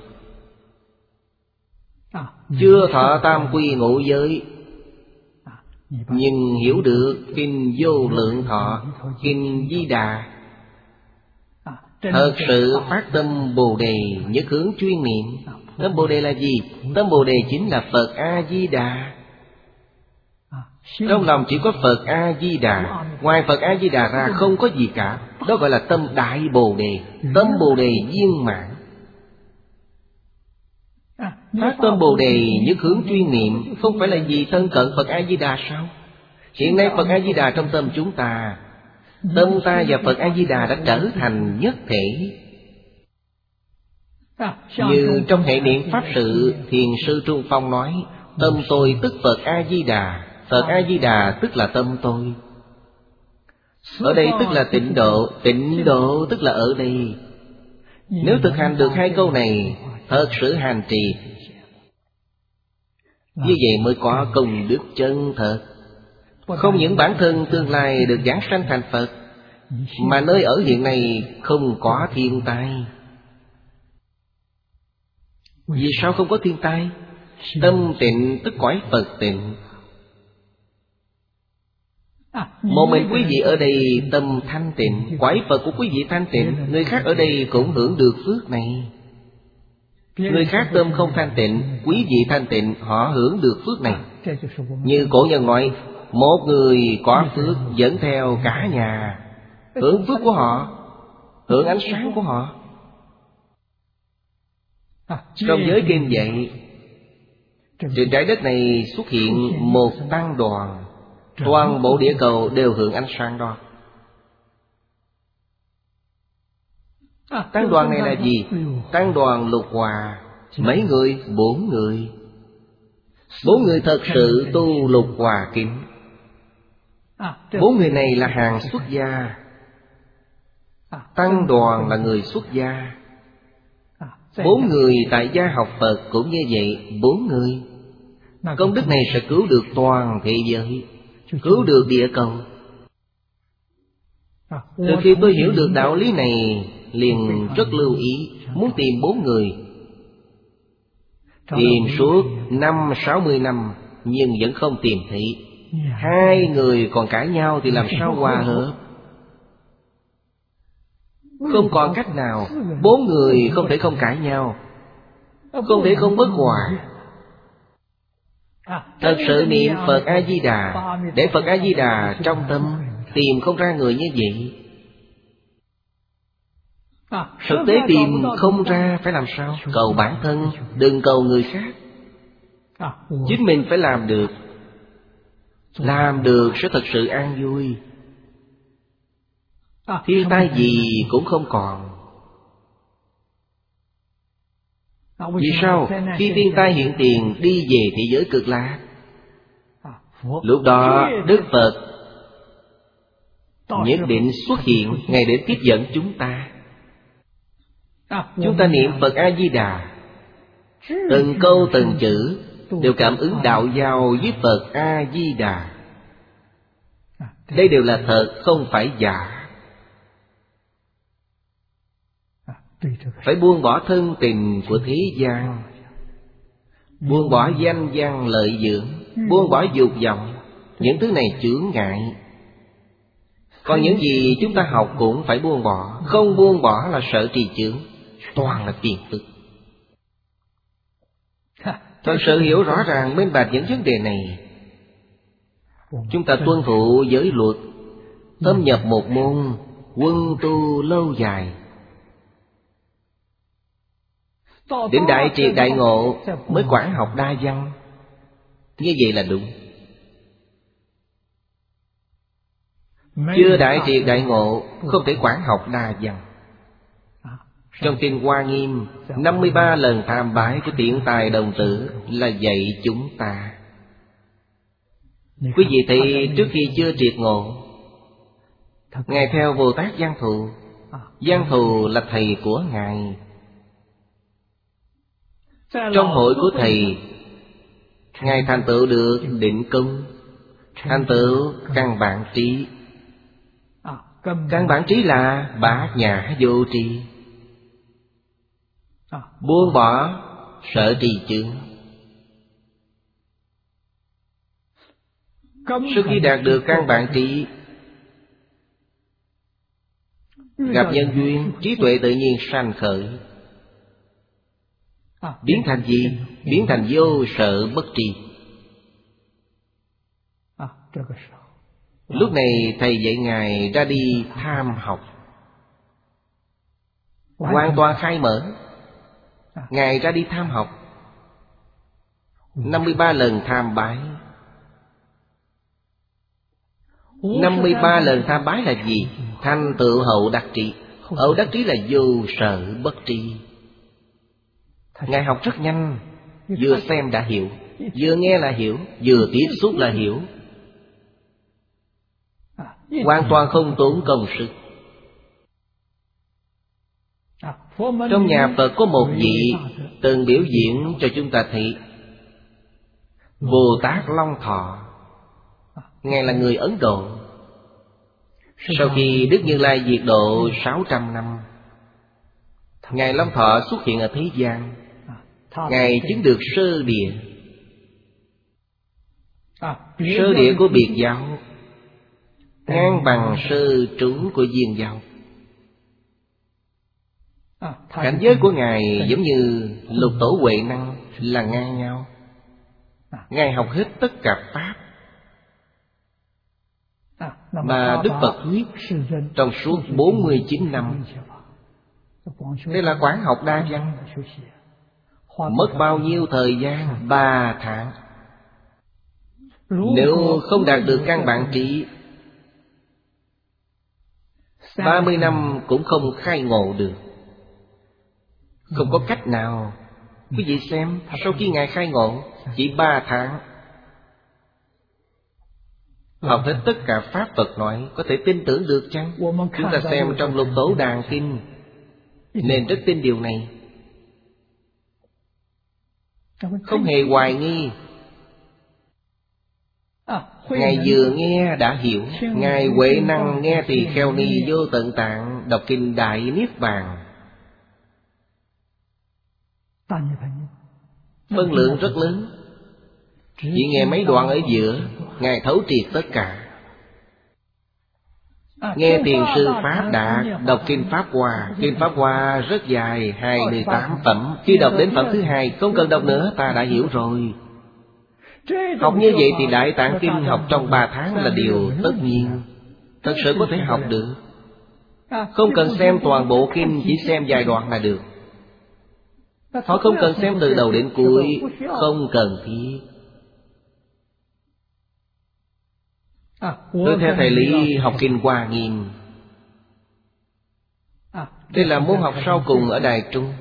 Chưa thọ tam quy ngũ giới, nhưng hiểu được Kinh Vô Lượng Thọ, Kinh Di Đà, thật sự phát tâm Bồ Đề, nhất hướng chuyên niệm. Tâm Bồ Đề là gì? Tâm Bồ Đề chính là Phật A-di-đà. Trong lòng chỉ có Phật A-di-đà, ngoài Phật A-di-đà ra không có gì cả. Đó gọi là tâm Đại Bồ Đề, tâm Bồ Đề viên mãn. Phát tâm Bồ Đề nhất hướng chuyên niệm, không phải là gì thân cận Phật A-di-đà sao? Hiện nay Phật A-di-đà trong tâm chúng ta, tâm ta và Phật A-di-đà đã trở thành nhất thể. Như trong hệ niệm Pháp sự, Thiền sư Trung Phong nói, tâm tôi tức Phật A-di-đà, Phật A-di-đà tức là tâm tôi. Ở đây tức là tịnh độ, tịnh độ tức là ở đây. Nếu thực hành được hai câu này, thật sự hành trì. Như vậy mới có công đức chân thật. Không những bản thân tương lai được giáng sanh thành Phật, mà nơi ở hiện nay không có thiên tai. Vì sao không có thiên tai? Tâm tịnh tức cõi Phật tịnh. Một mình quý vị ở đây tâm thanh tịnh, cõi Phật của quý vị thanh tịnh, người khác ở đây cũng hưởng được phước này. Người khác tâm không thanh tịnh, quý vị thanh tịnh, họ hưởng được phước này. Như cổ nhân nói, một người có phước dẫn theo cả nhà, hưởng phước của họ, hưởng ánh sáng của họ. Trong giới kinh vậy, trên trái đất này xuất hiện một tăng đoàn, toàn bộ địa cầu đều hưởng ánh sáng đó. Tăng đoàn này là gì? Tăng đoàn lục hòa. Mấy người? Bốn người. Bốn người thật sự tu lục hòa kính. Bốn người này là hàng xuất gia. Tăng đoàn là người xuất gia. Bốn người tại gia học Phật cũng như vậy. Bốn người. Công đức này sẽ cứu được toàn thế giới, cứu được địa cầu. Từ khi tôi hiểu được đạo lý này, liền rất lưu ý, muốn tìm bốn người. Tìm suốt năm sáu mươi năm, nhưng vẫn không tìm thấy. Hai người còn cãi nhau thì làm sao hòa hợp? Không còn cách nào. Bốn người không thể không cãi nhau, không thể không bất hòa. Thật sự niệm Phật A-di-đà, để Phật A-di-đà trong tâm, tìm không ra người như vậy. Thực tế tìm không ra phải làm sao? Cầu bản thân, đừng cầu người khác. Chính mình phải làm được. Làm được sẽ thật sự an vui. Thiên tai gì cũng không còn. Vì sao? Khi thiên tai hiện tiền, đi về thế giới cực lạc, lúc đó Đức Phật nhất định xuất hiện, Ngài để tiếp dẫn chúng ta. Chúng ta niệm Phật A-di-đà, từng câu từng chữ đều cảm ứng đạo giao với Phật A-di-đà. Đây đều là thật, không phải giả. Phải buông bỏ thân tình của thế gian, buông bỏ danh văn lợi dưỡng, buông bỏ dục vọng. Những thứ này chướng ngại. Còn những gì chúng ta học cũng phải buông bỏ. Không buông bỏ là sợ trì chướng, toàn là phiền phức. Thật sự hiểu rõ ràng minh bạch những vấn đề này, chúng ta tuân thủ giới luật, thâm nhập một môn, quân tu lâu dài, đến đại triệt đại ngộ mới quản học đa văn. Như vậy là đúng. Chưa đại triệt đại ngộ không thể quản học đa văn. Trong kinh Hoa Nghiêm, năm mươi ba lần tham bái của Tiện Tài Đồng Tử là dạy chúng ta. Quý vị thấy trước khi chưa triệt ngộ, Ngài theo Bồ Tát Văn Thù. Văn Thù là thầy của Ngài. Trong hội của thầy, Ngài thành tựu được định công, thành tựu căn bản trí. Căn bản trí là bát nhã vô tri, buông bỏ sợ trì chướng. Sau khi đạt được căn bản trí, gặp nhân duyên, trí tuệ tự nhiên sanh khởi, biến thành gì? Biến thành vô sợ bất tri. Lúc này thầy dạy Ngài ra đi tham học, hoàn toàn khai mở. Ngài ra đi tham học, năm mươi ba lần tham bái. Năm mươi ba lần tham bái là gì? Thành tựu hậu đắc trí. Hậu đắc trí là vô sợ bất tri. Ngài học rất nhanh, vừa xem đã hiểu, vừa nghe là hiểu, vừa tiếp xúc là hiểu, hoàn toàn không tốn công sức. Trong nhà Phật có một vị từng biểu diễn cho chúng ta thấy. Bồ Tát Long Thọ. Ngài là người Ấn Độ. Sau khi Đức Như Lai diệt độ sáu trăm năm, Ngài Long Thọ xuất hiện ở thế gian. Ngài chứng được sơ địa. Sơ địa của Biệt giáo ngang bằng sơ trú của Viên giáo. Cảnh giới của Ngài giống như Lục Tổ Huệ Năng là ngang nhau. Ngài học hết tất cả Pháp mà Đức Phật thuyết trong suốt bốn mươi chín năm. Đây là quán học đa văn. Mất bao nhiêu thời gian? Ba tháng. Nếu không đạt được căn bản trí, ba mươi năm cũng không khai ngộ được. Không có cách nào. Quý vị xem, sau khi Ngài khai ngộ, chỉ ba tháng học hết tất cả Pháp Phật nói. Có thể tin tưởng được chăng? Chúng ta xem trong Lục Tổ Đàn Kinh, nên rất tin điều này, không hề hoài nghi. Ngài vừa nghe đã hiểu. Ngài Huệ Năng nghe Tỳ Kheo Ni Vô Tận Tạng đọc kinh Đại Niết Bàn, phân lượng rất lớn. Chỉ nghe mấy đoạn ở giữa, Ngài thấu triệt tất cả. Nghe Tiền Sư Pháp Đạt đọc kinh Pháp Hoa. Kinh Pháp Hoa rất dài, hai mươi tám phẩm. Khi đọc đến phẩm thứ hai, không cần đọc nữa, ta đã hiểu rồi. Học như vậy thì Đại Tạng Kinh học trong ba tháng là điều tất nhiên. Thật sự có thể học được. Không cần xem toàn bộ kinh, chỉ xem vài đoạn là được. Họ không cần xem từ đầu đến cuối, không cần thiết. Tôi theo thầy Lý học kinh Hoa Nghiêm. Đây là môn học sau cùng ở Đài Trung.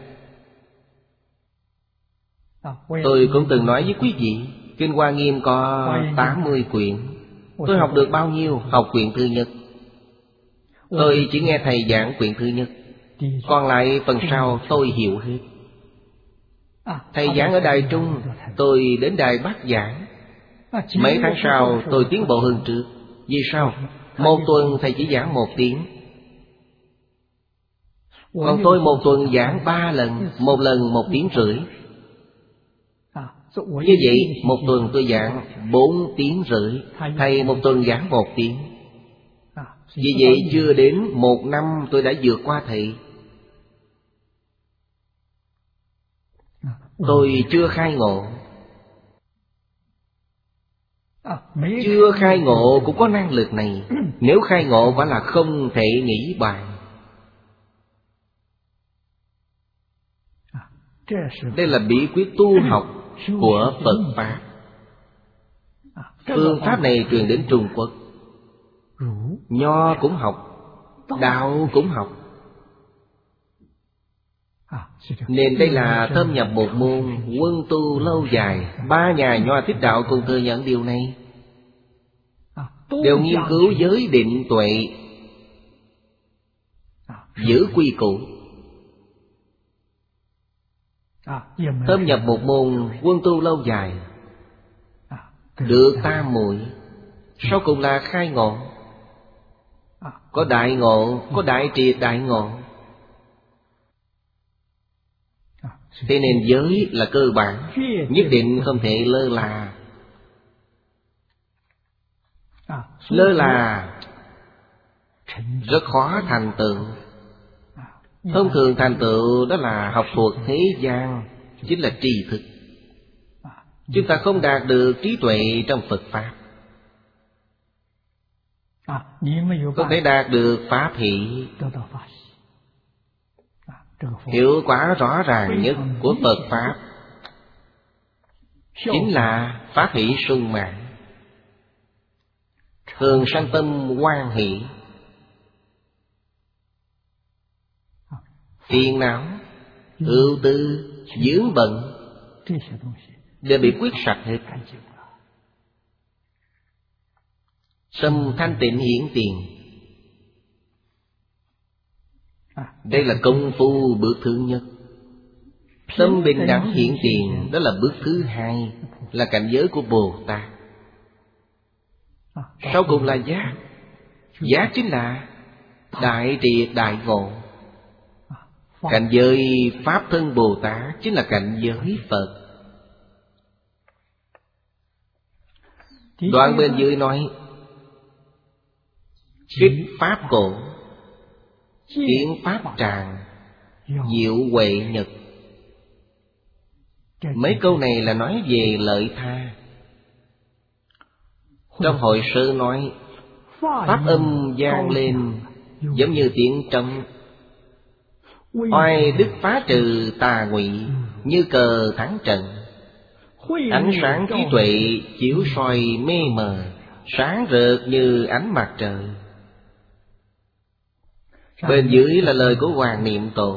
Tôi cũng từng nói với quý vị, kinh Hoa Nghiêm có tám mươi quyển. Tôi học được bao nhiêu? Học quyển thứ nhất. Tôi chỉ nghe thầy giảng quyển thứ nhất, còn lại phần sau tôi hiểu hết. Thầy giảng ở Đài Trung, tôi đến Đài Bắc giảng. Mấy tháng sau tôi tiến bộ hơn trước. Vì sao? Một tuần thầy chỉ giảng một tiếng, còn tôi một tuần giảng ba lần, một lần một tiếng rưỡi. Như vậy một tuần tôi giảng bốn tiếng rưỡi, thầy một tuần giảng một tiếng. Vì vậy chưa đến một năm tôi đã vượt qua thầy. Tôi chưa khai ngộ. Chưa khai ngộ cũng có năng lực này. Nếu khai ngộ quả là không thể nghĩ bàn. Đây là bí quyết tu học của Phật Pháp. Phương pháp này truyền đến Trung Quốc. Nho cũng học, đạo cũng học. Nên đây là thâm nhập một môn, quân tu lâu dài. Ba nhà Nho Thích Đạo cùng thừa nhận điều này, đều nghiên cứu giới định tuệ, giữ quy củ. Thâm nhập một môn, quân tu lâu dài, được tam muội, sau cùng là khai ngộ. Có đại ngộ, có đại triệt đại ngộ. Thế nên giới là cơ bản, nhất định không thể lơ là. Lơ là rất khó thành tựu. Thông thường thành tựu đó là học thuộc thế gian, chính là tri thức. Chúng ta không đạt được trí tuệ trong Phật Pháp, không thể đạt được Pháp hỷ. Hiệu quả rõ ràng nhất của Phật Pháp chính là Pháp hỷ sung mãn, thường sanh tâm hoan hỷ. Phiền não, ưu tư, vướng bận đều bị quyết sạch hết. Tâm thanh tịnh hiển tiền. Đây là công phu bước thứ nhất. Tâm bình đẳng hiện tiền, đó là bước thứ hai, là cảnh giới của Bồ Tát. Sau cùng là giác. Giác chính là đại triệt đại ngộ. Cảnh giới Pháp thân Bồ Tát chính là cảnh giới Phật. Đoạn bên dưới nói: kích Pháp cổ, kiến Pháp tràng, diệu huệ nhật. Mấy câu này là nói về lợi tha. Trong hội sơ nói: Pháp âm vang lên giống như tiếng trống, oai đức phá trừ tà ngụy, như cờ thắng trận. Ánh sáng trí tuệ chiếu soi mê mờ, sáng rực như ánh mặt trời. Bên dưới là lời của Hoàng Niệm Tổ.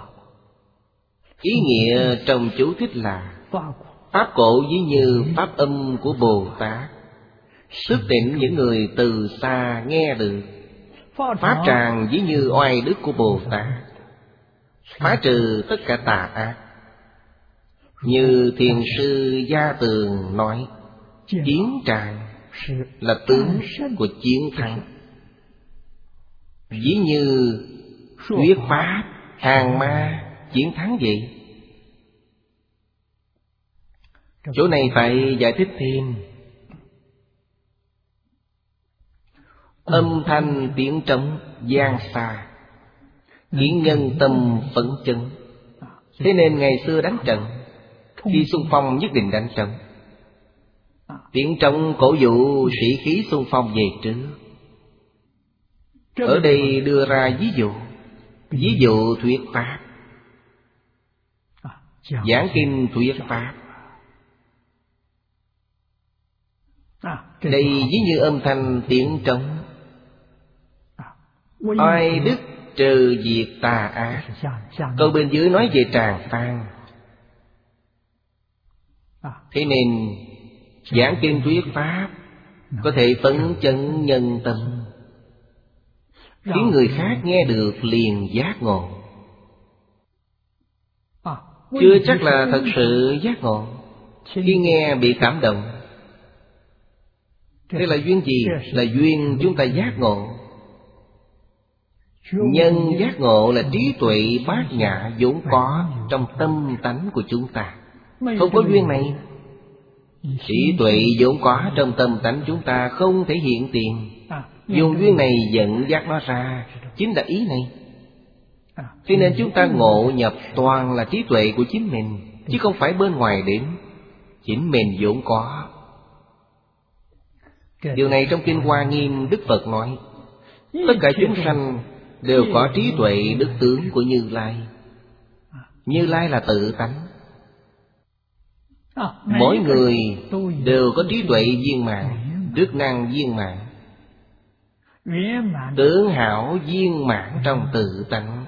Ý nghĩa trong chú thích là: Pháp cổ ví như pháp âm của Bồ Tát, thức tỉnh những người từ xa nghe được. Pháp tràng ví như oai đức của Bồ Tát, phá trừ tất cả tà ác. Như Thiền sư Gia Tường nói: chiến tràng là tướng của chiến thắng. Ví như thuyết pháp hàng ma chiến thắng vậy. Chỗ này phải giải thích thêm. Âm thanh tiếng trống vang xa, khiến nhân tâm phấn chấn. Thế nên ngày xưa đánh trận, khi xung phong nhất định đánh trận. Tiếng trống cổ vũ sĩ khí xung phong về trước. Ở đây đưa ra ví dụ. Ví dụ thuyết pháp, giảng kinh thuyết pháp. Đây ví như âm thanh tiếng trống, oai đức trừ diệt tà ác. Câu bên dưới nói về tràng phan. Thế nên giảng kinh thuyết pháp có thể phấn chấn nhân tâm, khiến người khác nghe được liền giác ngộ. Chưa chắc là thật sự giác ngộ. Khi nghe bị cảm động. Đây là duyên gì? Là duyên chúng ta giác ngộ. Nhân giác ngộ là trí tuệ bát nhã vốn có trong tâm tánh của chúng ta. Không có duyên này, trí tuệ vốn có trong tâm tánh chúng ta không thể hiện tiền. Dùng duyên này dẫn dắt nó ra, chính là ý này. Cho nên chúng ta ngộ nhập toàn là trí tuệ của chính mình, chứ không phải bên ngoài đến. Chính mình vốn có. Điều này trong Kinh Hoa Nghiêm Đức Phật nói: tất cả chúng sanh đều có trí tuệ đức tướng của Như Lai. Như Lai là tự tánh. Mỗi người đều có trí tuệ viên mãn, đức năng viên mãn, tướng hảo viên mãn trong tự tánh.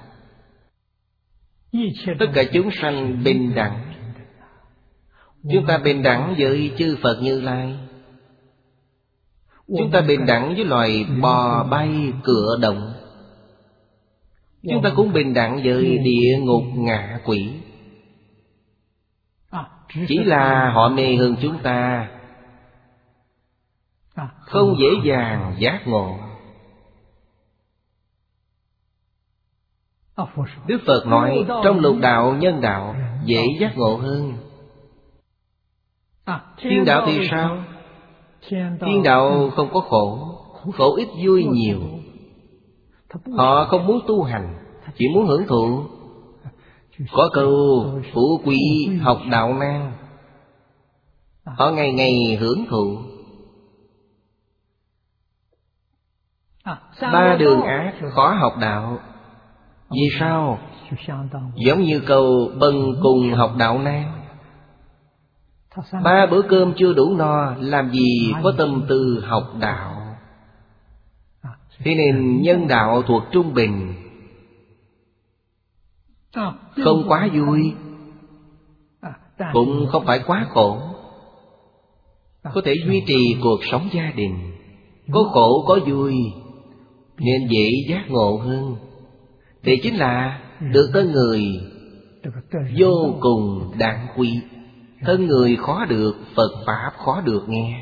Tất cả chúng sanh bình đẳng. Chúng ta bình đẳng với chư Phật Như Lai. Chúng ta bình đẳng với loài bò bay cửa động. Chúng ta cũng bình đẳng với địa ngục ngạ quỷ. Chỉ là họ mê hơn chúng ta, không dễ dàng giác ngộ. Đức Phật nói trong lục đạo nhân đạo dễ giác ngộ hơn. Thiên đạo thì sao? Thiên đạo không có khổ, khổ ít vui nhiều. Họ không muốn tu hành, chỉ muốn hưởng thụ. Có câu phú quý học đạo nan, họ ngày ngày hưởng thụ. Ba đường ác khó học đạo. Vì sao? Giống như câu bần cùng học đạo nan. Ba bữa cơm chưa đủ no, làm gì có tâm tư học đạo. Thế nên nhân đạo thuộc trung bình, không quá vui, cũng không phải quá khổ, có thể duy trì cuộc sống gia đình. Có khổ có vui nên dễ giác ngộ hơn. Đây chính là được thân người vô cùng đáng quý. Thân người khó được, Phật Pháp khó được nghe.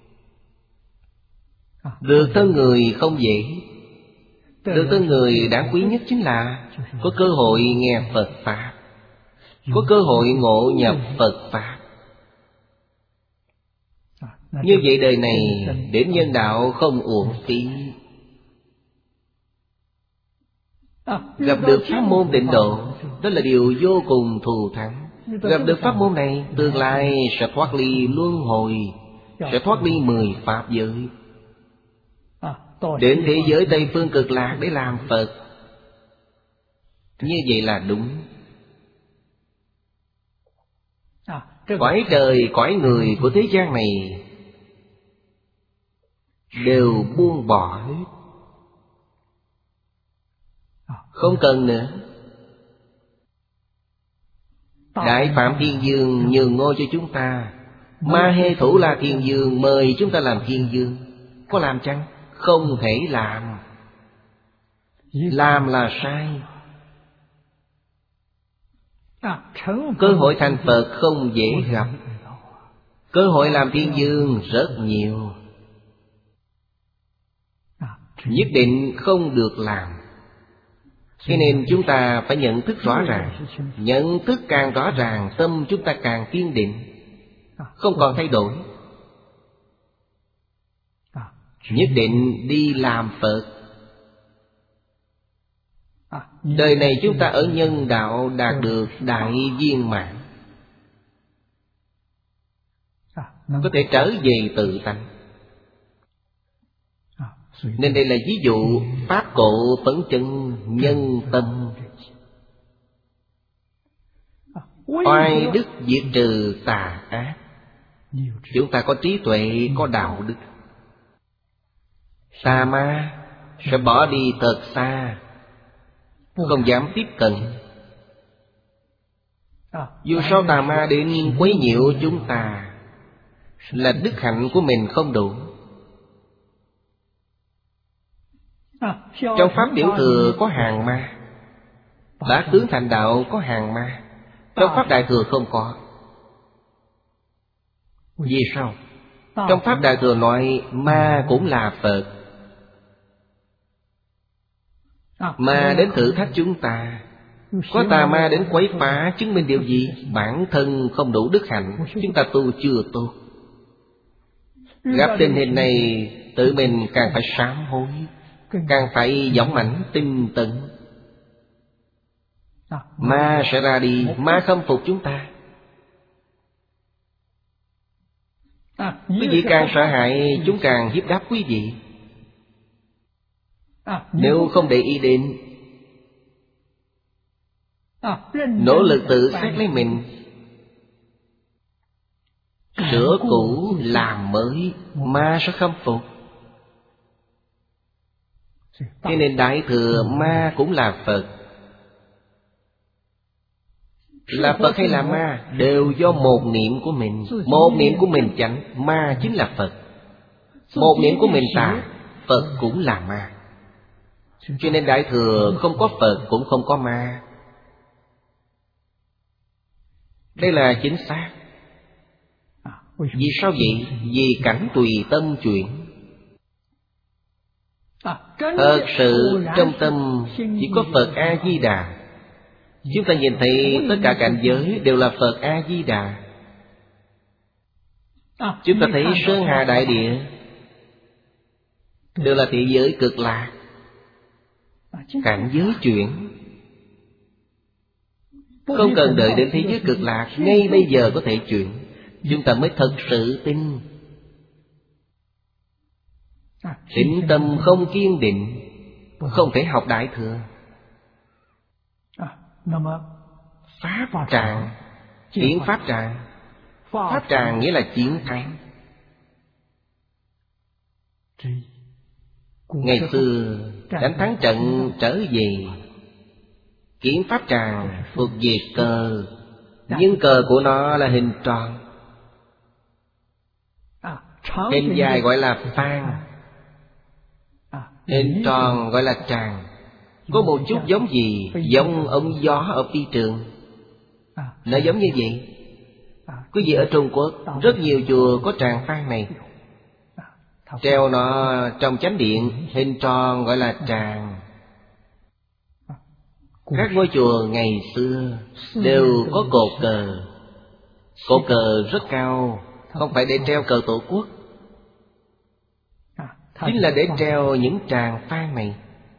Được thân người không dễ. Được thân người đáng quý nhất chính là có cơ hội nghe Phật Pháp, có cơ hội ngộ nhập Phật Pháp. Như vậy đời này đến nhân đạo không uổng phí. Gặp được pháp môn tịnh độ, đó là điều vô cùng thù thắng. Gặp được pháp môn này, tương lai sẽ thoát ly luân hồi, sẽ thoát ly mười pháp giới, đến thế giới Tây Phương Cực Lạc để làm Phật. Như vậy là đúng. Cõi trời, cõi người của thế gian này đều buông bỏ hết, không cần nữa. Đại Phạm Thiên Dương nhường ngôi cho chúng ta. Ma Hê Thủ La Thiên Dương mời chúng ta làm Thiên Dương. Có làm chăng? Không thể làm. Làm là sai. Cơ hội thành Phật không dễ gặp. Cơ hội làm Thiên Dương rất nhiều. Nhất định không được làm. Cho nên chúng ta phải nhận thức rõ ràng. Nhận thức càng rõ ràng, tâm chúng ta càng kiên định, không còn thay đổi. Nhất định đi làm Phật. Đời này chúng ta ở nhân đạo đạt được đại viên mãn, có thể trở về tự tánh. Nên đây là ví dụ pháp cộ phấn chân nhân tâm. Oai đức diệt trừ tà ác. Chúng ta có trí tuệ, có đạo đức. Tà ma sẽ bỏ đi thật xa, không dám tiếp cận. Dù sao tà ma đến quấy nhiễu chúng ta, là đức hạnh của mình không đủ. Trong Pháp Tiểu Thừa có hàng ma, Bát Tướng Thành Đạo có hàng ma. Trong Pháp Đại Thừa không có. Vì sao? Trong Pháp Đại Thừa nói ma cũng là Phật. Ma đến thử thách chúng ta. Có tà ma đến quấy phá, chứng minh điều gì? Bản thân không đủ đức hạnh, chúng ta tu chưa tốt. Gặp tình hình này, tự mình càng phải sám hối, càng phải dũng mãnh tinh tấn. Ma sẽ ra đi, ma khâm phục chúng ta. Quý vị càng sợ hãi, chúng càng hiếp đáp quý vị. Nếu không để ý đến, nỗ lực tự xét lấy mình, sửa cũ làm mới, ma sẽ khâm phục. Cho nên Đại Thừa ma cũng là Phật. Là Phật hay là ma đều do một niệm của mình. Một niệm của mình chánh, ma chính là Phật. Một niệm của mình tà, Phật cũng là ma. Cho nên Đại Thừa không có Phật cũng không có ma. Đây là chính xác. Vì sao vậy? Vì cảnh tùy tâm chuyển. Thật sự trong tâm chỉ có Phật A-di-đà. Chúng ta nhìn thấy tất cả cảnh giới đều là Phật A-di-đà. Chúng ta thấy Sơn Hà Đại Địa đều là thị giới cực lạc. Cảnh giới chuyển, không cần đợi đến thế giới cực lạc, ngay bây giờ có thể chuyển. Chúng ta mới thật sự tin. Tĩnh tâm không kiên định, không thể học Đại Thừa. Pháp tràng, chiến pháp tràng. Pháp tràng nghĩa là chiến thắng. Ngày xưa đánh thắng trận trở về, kiến pháp tràng thuộc về cờ, nhưng cờ của nó là hình tròn. Hình dài gọi là phan, hình tròn gọi là tràng. Có một chút giống gì? Giống ống gió ở phi trường. Nó giống như vậy. Quý vị ở Trung Quốc, rất nhiều chùa có tràng phan này. Treo nó trong chánh điện, hình tròn gọi là tràng. Các ngôi chùa ngày xưa đều có cột cờ. Cột cờ rất cao, không phải để treo cờ Tổ quốc, chính là để treo những tràng phan này.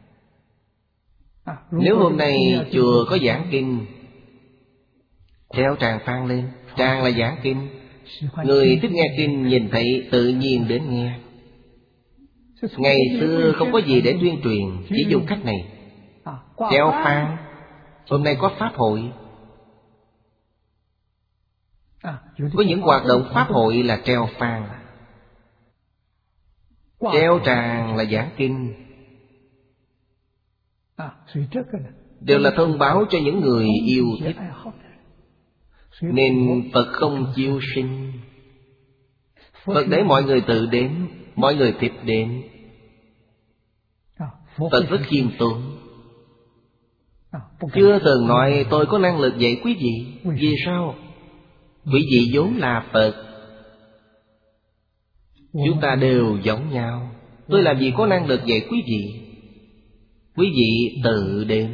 Nếu hôm nay chùa có giảng kinh, treo tràng phan lên. Tràng là giảng kinh. Người thích nghe kinh nhìn thấy tự nhiên đến nghe. Ngày xưa không có gì để tuyên truyền, chỉ dùng cách này. Treo phan. Hôm nay có pháp hội, có những hoạt động pháp hội là treo phan. Treo tràng là giảng kinh. Đều là thông báo cho những người yêu thích. Nên Phật không chiêu sinh. Phật để mọi người tự đến, mọi người thích đến. Phật rất khiêm tốn, chưa từng nói tôi có năng lực dạy quý vị. Vì sao? Quý vị vốn là Phật. Chúng ta đều giống nhau. Tôi làm gì có năng lực dạy quý vị. Quý vị tự đến.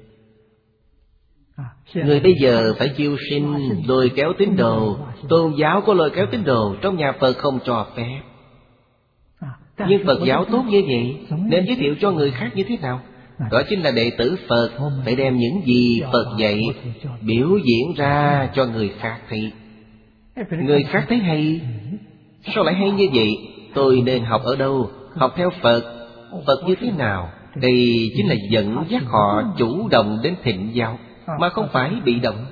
Người bây giờ phải chiêu sinh, lôi kéo tín đồ. Tôn giáo có lôi kéo tín đồ, trong nhà Phật không cho phép. Nhưng Phật giáo tốt như vậy, nên giới thiệu cho người khác như thế nào? Đó chính là đệ tử Phật phải đem những gì Phật dạy biểu diễn ra cho người khác thấy. Người khác thấy hay. Sao lại hay như vậy? Tôi nên học ở đâu? Học theo Phật. Phật như thế nào? Đây chính là dẫn dắt họ chủ động đến thịnh giáo, mà không phải bị động.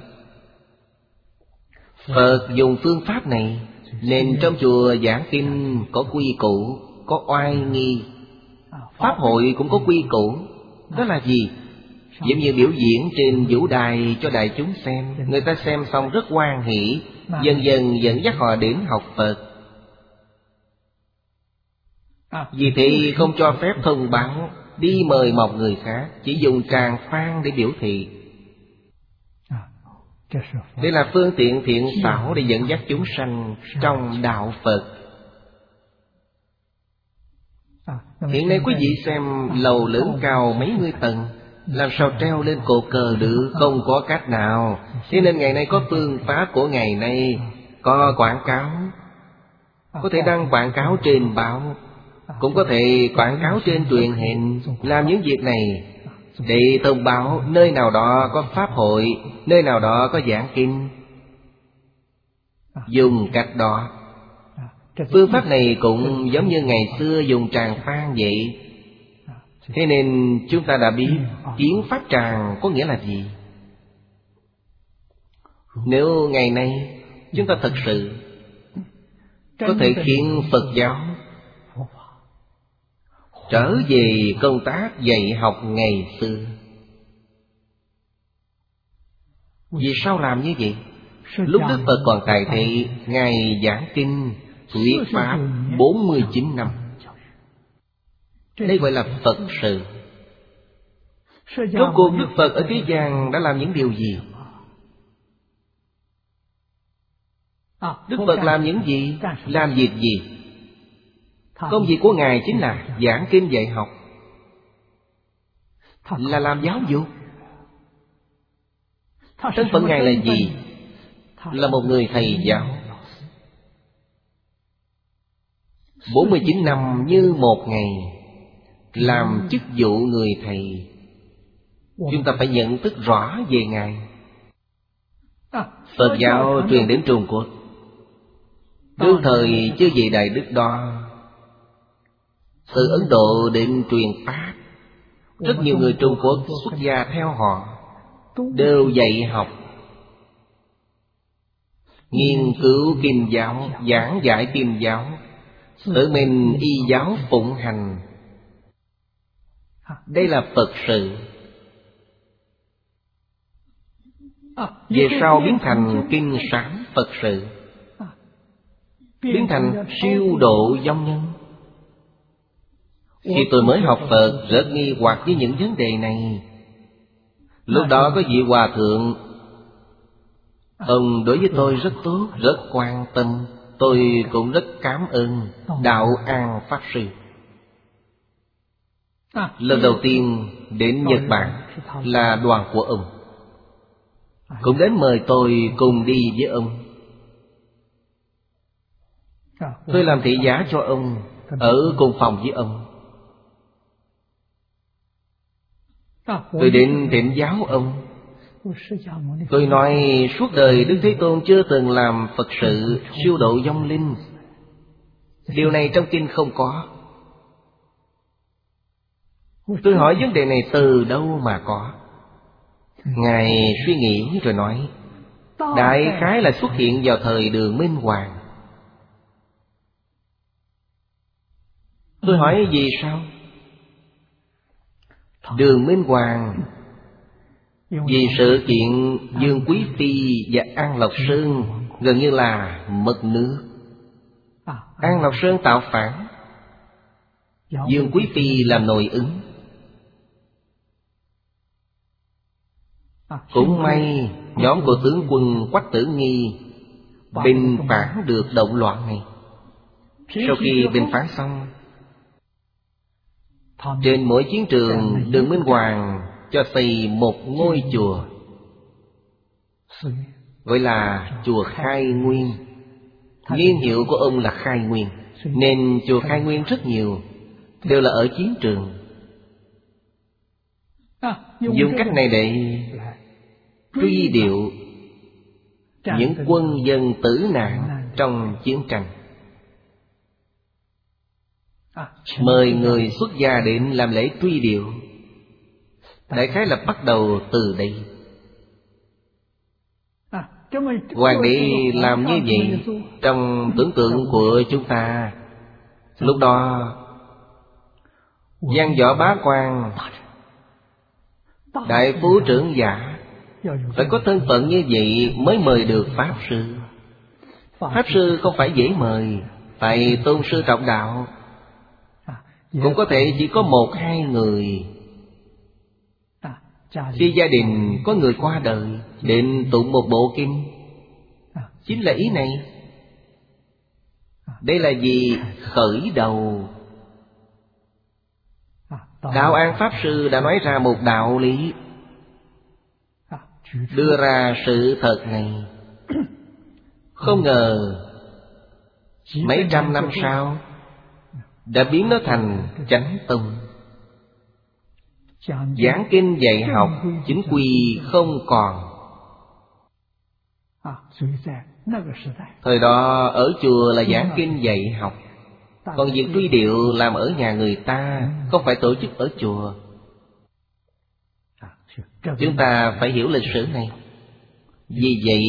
Phật dùng phương pháp này, nên trong chùa giảng kinh có quy củ, có oai nghi. Pháp hội cũng có quy củ. Đó là gì? Giống như biểu diễn trên vũ đài cho đại chúng xem. Người ta xem xong rất hoan hỷ, dần dần dẫn dắt họ đến học Phật. Vì thế không cho phép thông báo, đi mời mọc người khác, chỉ dùng tràng phan để biểu thị. Đây là phương tiện thiện xảo để dẫn dắt chúng sanh trong đạo Phật. Hiện nay quý vị xem lầu lớn cao mấy mươi tầng, làm sao treo lên cột cờ được? Không có cách nào. Thế nên ngày nay có phương pháp của ngày nay. Có quảng cáo, có thể đăng quảng cáo trên báo, cũng có thể quảng cáo trên truyền hình. Làm những việc này để thông báo nơi nào đó có pháp hội, nơi nào đó có giảng kinh. Dùng cách đó. Phương pháp này cũng giống như ngày xưa dùng tràng phan vậy. Thế nên chúng ta đã biết kiến pháp tràng có nghĩa là gì. Nếu ngày nay chúng ta thật sự có thể khiến Phật giáo trở về công tác dạy học ngày xưa. Vì sao làm như vậy? Lúc Đức Phật còn tại thế, Ngài giảng kinh thuyết pháp bốn mươi chín năm. Đây gọi là Phật sự. Rốt cuộc Đức Phật ở thế gian đã làm những điều gì? Đức Phật làm những gì? Làm việc gì? Công việc của Ngài chính là giảng kinh dạy học, là làm giáo dục. Thân phận Ngài là gì? Là một người thầy giáo. Bốn mươi chín năm như một ngày làm chức vụ người thầy. Chúng ta phải nhận thức rõ về Ngài. Phật giáo truyền đến Trung Quốc. Đương thời chư vị đại đức đó từ Ấn Độ đến truyền pháp. Rất nhiều người Trung Quốc xuất gia theo họ, đều dạy học, nghiên cứu kinh giáo, giảng giải kinh giáo, tự mình y giáo phụng hành. Đây là Phật sự. Về sau biến thành kinh sáng Phật sự, biến thành siêu độ vong nhân. Khi tôi mới học Phật, rất nghi hoặc với những vấn đề này. Lúc đó có vị hòa thượng, ông đối với tôi rất tốt, rất quan tâm. Tôi cũng rất cảm ơn Đạo An Pháp Sư. Lần đầu tiên đến Nhật Bản là đoàn của ông, cũng đến mời tôi cùng đi với ông. Tôi làm thị giả cho ông, ở cùng phòng với ông. Tôi đến thỉnh giáo ông. Tôi nói suốt đời Đức Thế Tôn chưa từng làm Phật sự siêu độ vong linh. Điều này trong kinh không có. Tôi hỏi vấn đề này từ đâu mà có. Ngài suy nghĩ rồi nói, đại khái là xuất hiện vào thời Đường Minh Hoàng. Tôi hỏi vì sao? Đường Minh Hoàng vì sự kiện Dương Quý Phi và An Lộc Sơn gần như là mất nước. An Lộc Sơn tạo phản, Dương Quý Phi làm nội ứng. Cũng may nhóm của tướng quân Quách Tử Nghi bình phản được động loạn này. Sau khi bình phản xong, trên mỗi chiến trường, Đường Minh Hoàng cho xây một ngôi chùa, gọi là chùa Khai Nguyên. Niên hiệu của ông là Khai Nguyên, nên chùa Khai Nguyên rất nhiều, đều là ở chiến trường. Dùng cách này để truy điệu những quân dân tử nạn trong chiến tranh. Mời người xuất gia đến làm lễ truy điệu. Đại khái là bắt đầu từ đây. Hoàng đế làm như vậy trong tưởng tượng của chúng ta. Lúc đó văn võ bá quan, đại phú trưởng giả phải có thân phận như vậy mới mời được Pháp Sư. Pháp Sư không phải dễ mời, phải tôn sư trọng đạo. Cũng có thể chỉ có một hai người. Khi gia đình có người qua đời, định tụng một bộ kinh, chính là ý này. Đây là gì? Khởi đầu. Đạo An Pháp Sư đã nói ra một đạo lý, đưa ra sự thật này. Không ngờ mấy trăm năm sau đã biến nó thành chánh tông. Giảng kinh dạy học chính quy không còn. Thời đó ở chùa là giảng kinh dạy học, còn việc truy điệu làm ở nhà người ta, không phải tổ chức ở chùa. Chúng ta phải hiểu lịch sử này. Vì vậy,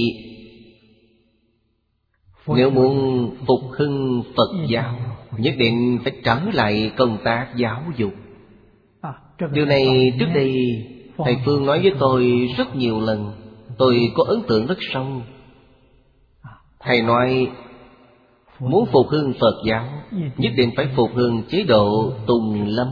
nếu muốn phục hưng Phật giáo, nhất định phải trở lại công tác giáo dục. Điều này trước đây Thầy Phương nói với tôi rất nhiều lần, tôi có ấn tượng rất sâu. Thầy nói, muốn phục hưng Phật giáo, nhất định phải phục hưng chế độ Tùng Lâm.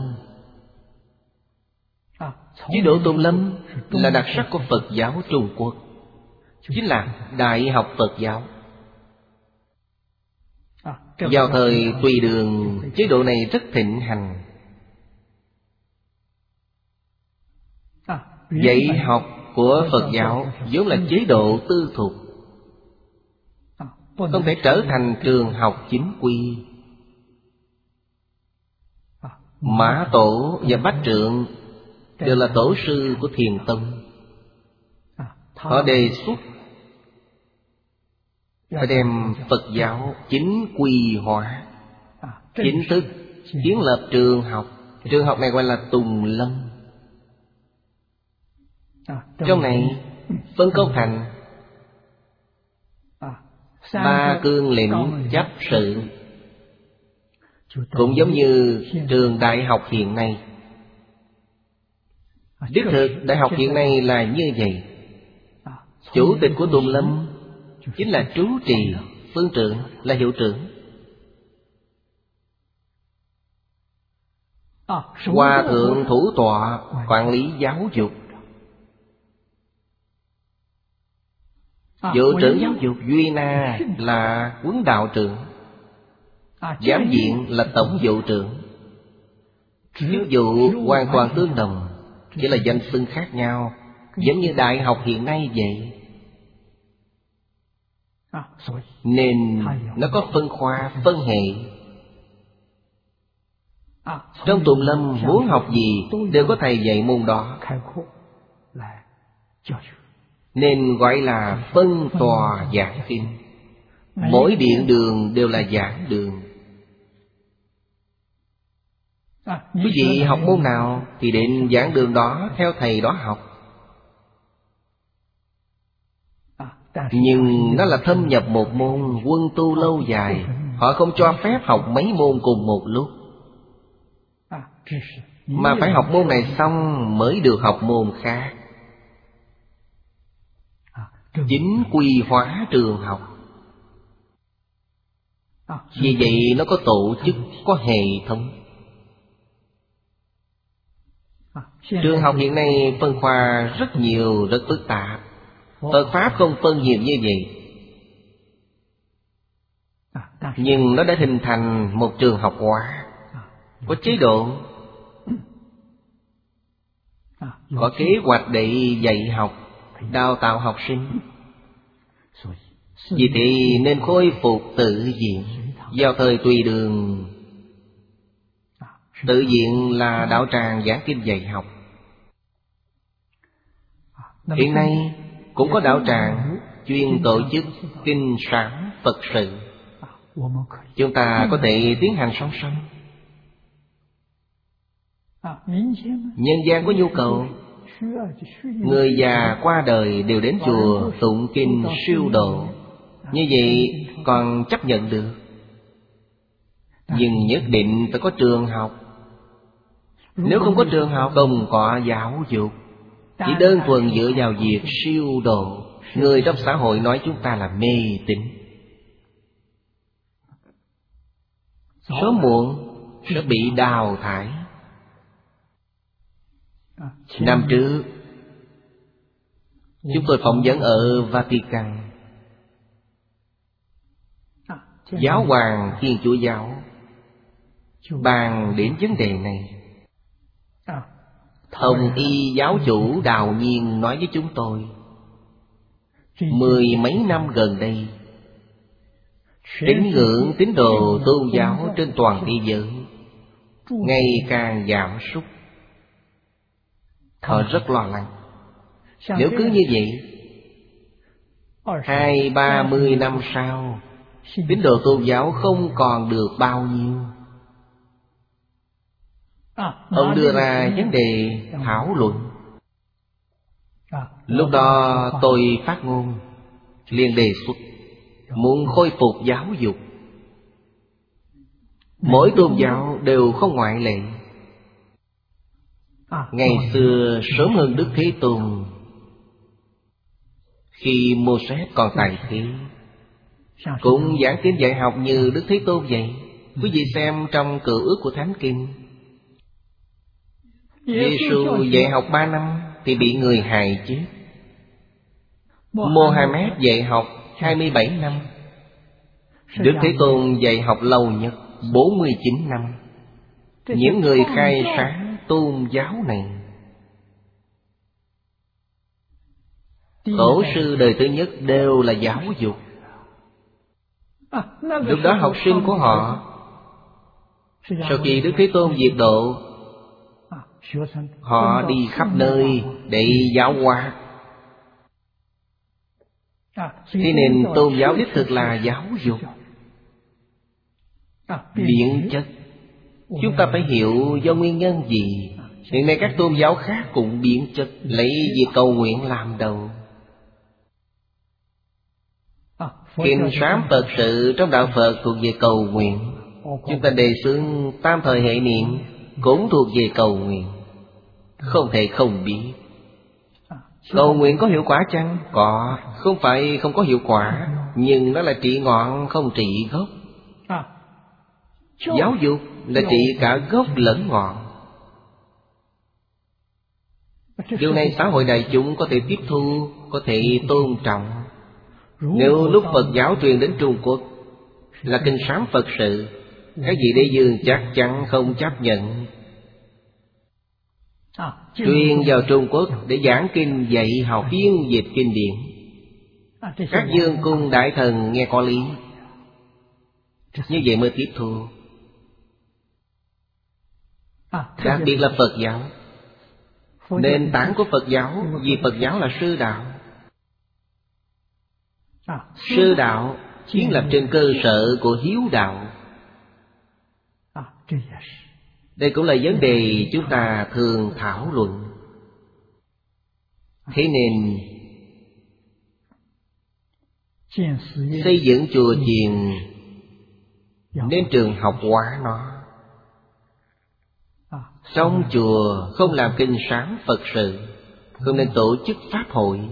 Chế độ Tùng Lâm là đặc sắc của Phật giáo Trung Quốc, chính là Đại học Phật giáo. Vào thời Tùy Đường, chế độ này rất thịnh hành. Dạy học của Phật giáo vốn là chế độ tư thục, không thể trở thành trường học chính quy. Mã Tổ và Bách Trượng đều là tổ sư của Thiền Tông. Họ đề xuất phải đem Phật giáo chính quy hóa, chính thức kiến lập trường học. Trường học này gọi là Tùng Lâm. Trong này phân công thành ba cương lĩnh chấp sự, cũng giống như trường đại học hiện nay. Đích thực đại học hiện nay là như vậy. Chủ tịch của Tùng Lâm chính là trú trì, phương trưởng là hiệu trưởng. Hòa thượng thủ tọa quản lý giáo dục. Vụ trưởng giáo dục Duy Na là huấn đạo trưởng. Giám viện là tổng vụ trưởng. Chức vụ hoàn toàn tương đồng, chỉ là danh xưng khác nhau, giống như đại học hiện nay vậy. Nên nó có phân khoa, phân hệ. Trong Tùng Lâm muốn học gì đều có thầy dạy môn đó, nên gọi là phân tòa giảng kinh. Mỗi điện đường đều là giảng đường. Quý vị học môn nào thì đến giảng đường đó theo thầy đó học. Nhưng nó là thâm nhập một môn, quân tu lâu dài. Họ không cho phép học mấy môn cùng một lúc, mà phải học môn này xong mới được học môn khác. Chính quy hóa trường học. Vì vậy nó có tổ chức, có hệ thống. Trường học hiện nay phân khoa rất nhiều, rất phức tạp. Phật Pháp không phân nhiều như vậy, nhưng nó đã hình thành một trường học hóa, có chế độ, có kế hoạch để dạy học, đào tạo học sinh. Vì thế nên khôi phục tự viện vào thời Tùy Đường. Tự viện là đạo tràng giảng kinh dạy học. Hiện nay cũng có đạo tràng chuyên tổ chức kinh sáng Phật sự. Chúng ta có thể tiến hành song song. Nhân gian có nhu cầu, người già qua đời đều đến chùa tụng kinh siêu độ. Như vậy còn chấp nhận được. Nhưng nhất định phải có trường học. Nếu không có trường học, không có giáo dục, chỉ đơn thuần dựa vào việc siêu độ, người trong xã hội nói chúng ta là mê tín. Sớm muộn sẽ bị đào thải. Năm trước chúng tôi phỏng vấn ở Vatican. Giáo hoàng Thiên Chúa Giáo bàn đến vấn đề này. Hồng Y giáo chủ Đào Nhiên nói với chúng tôi, mười mấy năm gần đây, tín ngưỡng tín đồ tôn giáo trên toàn thế giới ngày càng giảm sút. Họ rất lo lắng. Nếu cứ như vậy, hai ba mươi năm sau, tín đồ tôn giáo không còn được bao nhiêu. Ông đưa ra vấn đề thảo luận. Lúc đó tôi phát ngôn, liền đề xuất muốn khôi phục giáo dục. Mỗi tôn giáo đều không ngoại lệ. Ngày xưa sớm hơn Đức Thế Tôn, khi Mô-sét còn tại thế, cũng giảng kinh dạy học như Đức Thế Tôn vậy. Quý vị xem trong Cựu Ước của Thánh Kinh, Giê-xu dạy học ba năm thì bị người hại chết. Mô-ha-mét dạy học hai mươi bảy năm. Đức Thế Tôn dạy học lâu nhất bốn mươi chín năm. Những người khai sáng tôn giáo này, tổ sư đời thứ nhất đều là giáo dục. Lúc đó học sinh của họ, sau khi Đức Thế Tôn diệt độ, họ đi khắp nơi để giáo hóa. Thế nên tôn giáo đích thực là giáo dục. Biện chất, chúng ta phải hiểu do nguyên nhân gì. Hiện nay các tôn giáo khác cũng biện chất, lấy việc cầu nguyện làm đầu. Kinh sám Phật sự trong đạo Phật thuộc về cầu nguyện. Chúng ta đề xướng tam thời hệ niệm cũng thuộc về cầu nguyện. Không thể không biết. Cầu nguyện có hiệu quả chăng? Có. Không phải không có hiệu quả, nhưng nó là trị ngọn không trị gốc. Giáo dục là trị cả gốc lẫn ngọn. Điều này xã hội đại chúng có thể tiếp thu, có thể tôn trọng. Nếu lúc Phật giáo truyền đến Trung Quốc là kinh sám Phật sự, các vị đế vương chắc chắn không chấp nhận. Truyền vào Trung Quốc để giảng kinh dạy học phiên dịch kinh điển. Các vương cung đại thần nghe có lý, như vậy mới tiếp thu. Đặc biệt là Phật giáo. Nền tảng của Phật giáo, vì Phật giáo là sư đạo. Sư đạo kiến lập trên cơ sở của hiếu đạo. Đây cũng là vấn đề chúng ta thường thảo luận. Thế nên xây dựng chùa chiền nên trường học hóa nó. Trong chùa không làm kinh sám Phật sự, không nên tổ chức pháp hội.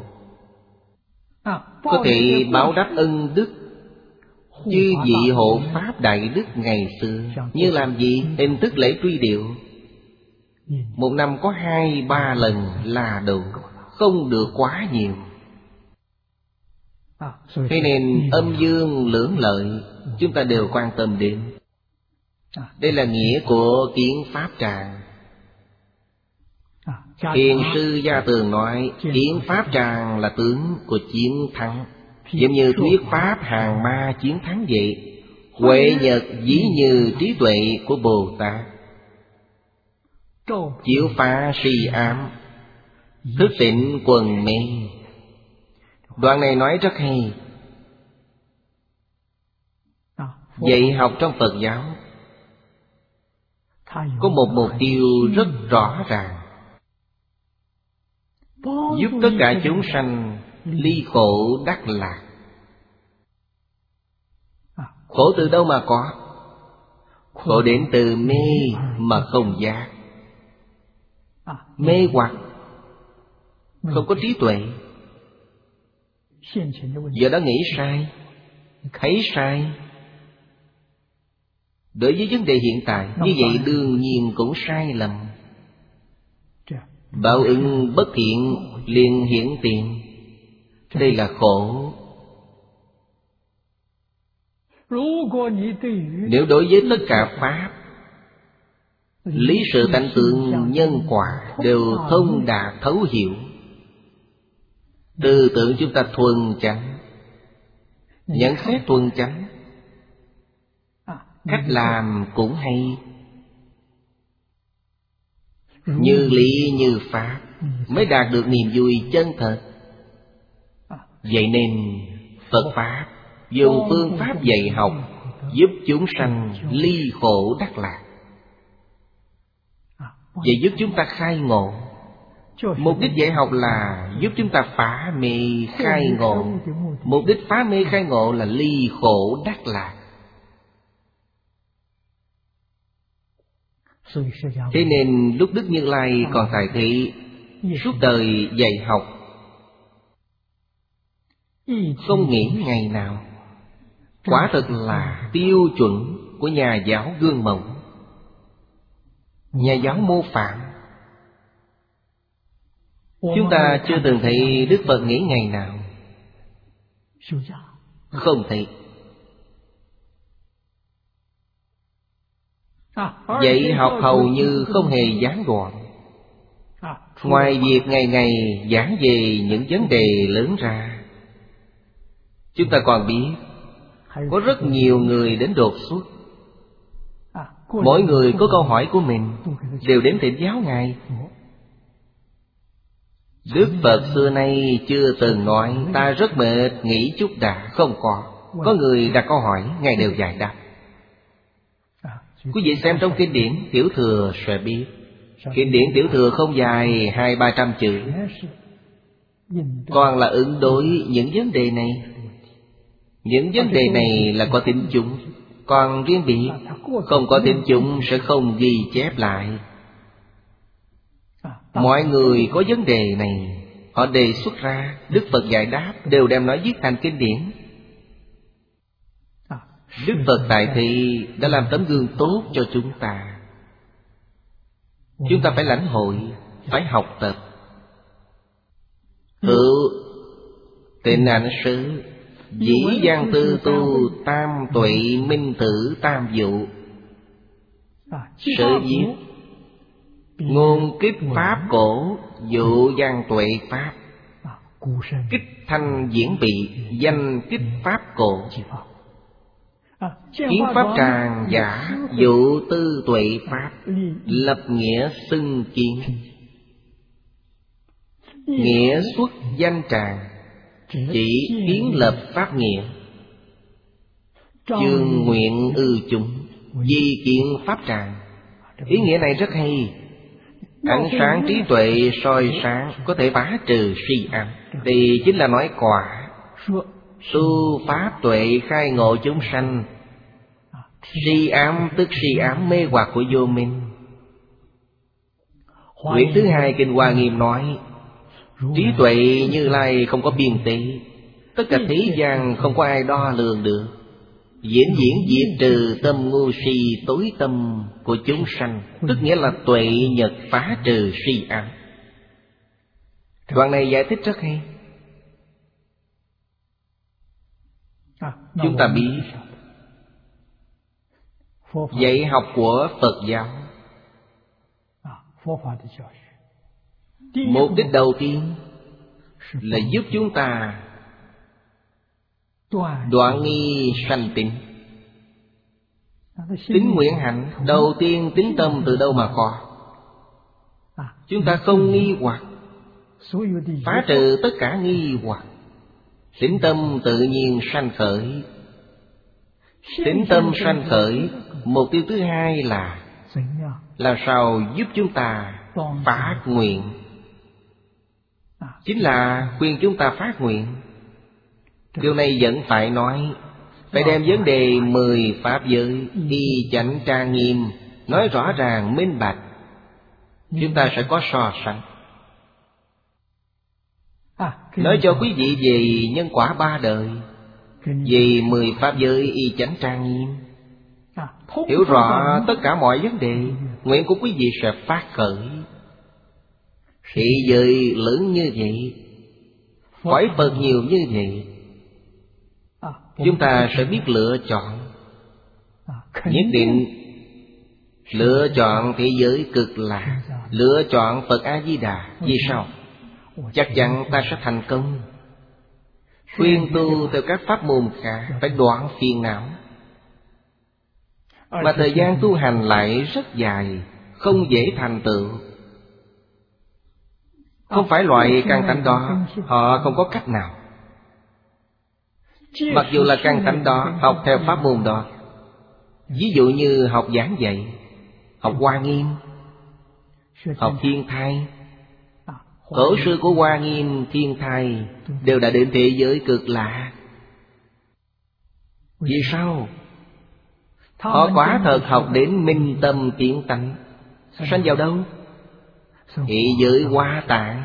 Có thể báo đáp ân đức chư vị hộ pháp đại đức ngày xưa. Như làm gì? Hình thức lễ truy điệu. Một năm có hai ba lần là đủ, không được quá nhiều. Thế nên âm dương lưỡng lợi chúng ta đều quan tâm đến. Đây là nghĩa của kiến pháp tràng. Thiền sư Gia Tường nói kiến pháp tràng là tướng của chiến thắng, giống như thuyết pháp hàng ma chiến thắng vậy. Huệ nhật ví như trí tuệ của Bồ Tát, chiếu phá si ám, thức tỉnh quần mê. Đoạn này nói rất hay. Dạy học trong Phật giáo có một mục tiêu rất rõ ràng: giúp tất cả chúng sanh ly khổ đắc lạc. Khổ từ đâu mà có? Khổ đến từ mê mà không giác. Mê hoặc, không có trí tuệ. Giờ đó nghĩ sai, thấy sai. Đối với vấn đề hiện tại, như vậy đương nhiên cũng sai lầm. Báo ứng bất thiện liền hiển tiền. Đây là khổ. Nếu đối với tất cả pháp, lý sự tánh tượng nhân quả đều thông đạt thấu hiểu, tư tưởng chúng ta thuần chánh, nhận xét thuần chánh, cách làm cũng hay, như lý như pháp, mới đạt được niềm vui chân thật. Vậy nên Phật Pháp dùng phương pháp dạy học giúp chúng sanh ly khổ đắc lạc, và giúp chúng ta khai ngộ. Mục đích dạy học là giúp chúng ta phá mê khai ngộ. Mục đích phá mê khai ngộ là ly khổ đắc lạc. Thế nên lúc Đức Như Lai còn tại thị, suốt đời dạy học, không nghỉ ngày nào. Quả thực là tiêu chuẩn của nhà giáo gương mẫu, nhà giáo mô phạm. Chúng ta chưa từng thấy Đức Phật nghỉ ngày nào. Không thấy. Dạy học hầu như không hề gián đoạn. Ngoài việc ngày ngày giảng về những vấn đề lớn ra, chúng ta còn biết có rất nhiều người đến đột xuất. Mỗi người có câu hỏi của mình, đều đến thỉnh giáo Ngài. Đức Phật xưa nay chưa từng nói ta rất mệt, nghỉ chút đã. Không có. Có người đặt câu hỏi, Ngài đều giải đáp. Quý vị xem trong kinh điển Tiểu Thừa sẽ biết. Kinh điển Tiểu Thừa không dài hai ba trăm chữ, còn là ứng đối những vấn đề này. Những vấn đề này là có tính chung, còn riêng biệt không có tính chung sẽ không ghi chép lại. Mọi người có vấn đề này, họ đề xuất ra, Đức Phật giải đáp, đều đem nói viết thành kinh điển. Đức Phật tại thị đã làm tấm gương tốt cho chúng ta. Chúng ta phải lãnh hội, phải học tập. Hữu Tịnh Ảnh Sư dĩ gian tư tu tam tuệ minh tử tam dụ. Sự viết ngôn kích pháp cổ, dụ gian tuệ pháp. Kích thanh diễn bị, danh kích pháp cổ. Kiến pháp tràng giả, dụ tư tuệ pháp. Lập nghĩa xưng kiến. Nghĩa xuất danh tràng, chỉ kiến lập pháp nghĩa. Dương nguyện ư chúng, di kiện pháp tràng. Ý nghĩa này rất hay. Ánh sáng trí tuệ soi sáng, có thể phá trừ si ám. Thì chính là nói quả. Tu pháp tuệ khai ngộ chúng sanh. Si ám tức si ám mê hoặc của vô minh. Quyển thứ hai Kinh Hoa Nghiêm nói, trí tuệ Như Lai không có biên tế, tất cả thế gian không có ai đo lường được. Diễn diễn diệt trừ tâm ngu si tối tâm của chúng sanh, tức nghĩa là tuệ nhật phá trừ si ám. Đoạn này giải thích rất hay. Chúng ta biết dạy học của Phật giáo, mục đích đầu tiên là giúp chúng ta đoạn nghi sanh tín. Tín nguyện hạnh đầu tiên, tín tâm từ đâu mà có? Chúng ta không nghi hoặc, phá trừ tất cả nghi hoặc. Tín tâm tự nhiên sanh khởi. Tín tâm sanh khởi, mục tiêu thứ hai là làm sao giúp chúng ta phát nguyện. Chính là khuyên chúng ta phát nguyện. Điều này vẫn phải nói, phải đem vấn đề mười pháp giới y chánh trang nghiêm, nói rõ ràng minh bạch. Chúng ta sẽ có so sánh. Nói cho quý vị về nhân quả ba đời, về mười pháp giới y chánh trang nghiêm, hiểu rõ tất cả mọi vấn đề, nguyện của quý vị sẽ phát khởi. Thị giới lớn như vậy, cõi Phật nhiều như vậy, chúng ta sẽ biết lựa chọn. Nhất định lựa chọn thế giới cực lạc, lựa chọn Phật A-di-đà. Vì sao? Chắc chắn ta sẽ thành công. Khuyên tu theo các pháp môn khác phải đoạn phiền não, mà thời gian tu hành lại rất dài, không dễ thành tựu. Không phải loại căn tánh đó, họ không có cách nào. Mặc dù là căn tánh đó, học theo pháp môn đó. Ví dụ như học giảng dạy, học Hoa Nghiêm, học Thiên Thai. Tổ sư của Hoa Nghiêm, Thiên Thai đều đã đến thế giới cực lạc. Vì sao? Họ quả thật học đến minh tâm kiến tánh. Sanh vào đâu? Thế giới Hoa Tạng.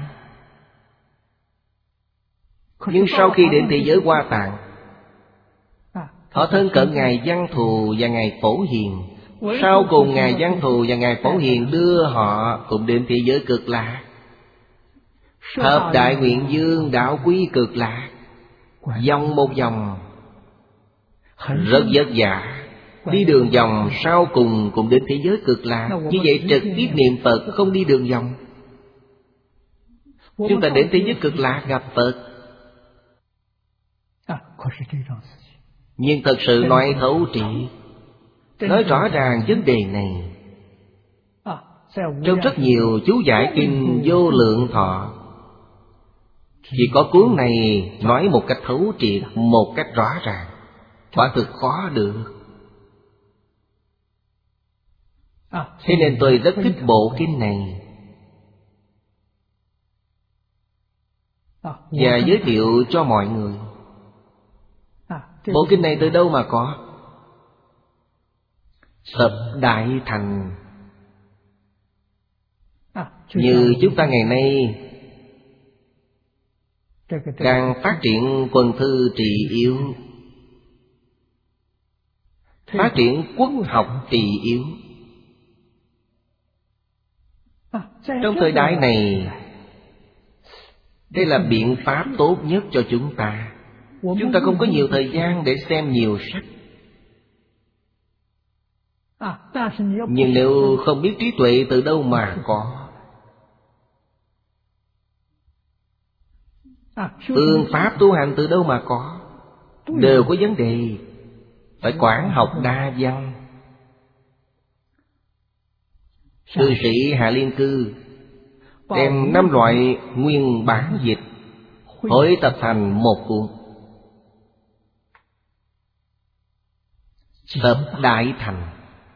Nhưng sau khi đến thế giới Hoa Tạng, họ thân cận Ngài Văn Thù và Ngài Phổ Hiền. Sau cùng Ngài Văn Thù và Ngài Phổ Hiền đưa họ cùng đến thế giới cực lạc. Hợp Đại Nguyện Dương đạo quý cực lạc, vòng một vòng rất vất vả, đi đường vòng, sau cùng cũng đến thế giới cực lạc. Như vậy trực tiếp niệm Phật, không đi đường vòng. Chúng ta đến thế giới cực lạc gặp Phật. Nhưng thật sự nói thấu triệt, nói rõ ràng vấn đề này. Trong rất nhiều chú giải kinh Vô Lượng Thọ, chỉ có cuốn này nói một cách thấu triệt, một cách rõ ràng. Quả thực khó được. Thế nên tôi rất thích bộ kinh này, và giới thiệu cho mọi người. Bộ kinh này từ đâu mà có? Thập Đại Thành. Như chúng ta ngày nay càng phát triển quân thư trị yếu, phát triển quốc học trị yếu. Trong thời đại này, Đây là biện pháp tốt nhất cho chúng ta. Chúng ta không có nhiều thời gian để xem nhiều sách. Nhưng nếu không biết trí tuệ từ đâu mà có, phương pháp tu hành từ đâu mà có, đều có vấn đề. Phải quán học đa văn. Cư sĩ Hạ Liên Cư đem năm loại nguyên bản dịch hội tập thành một cuốn Tập Đại Thành.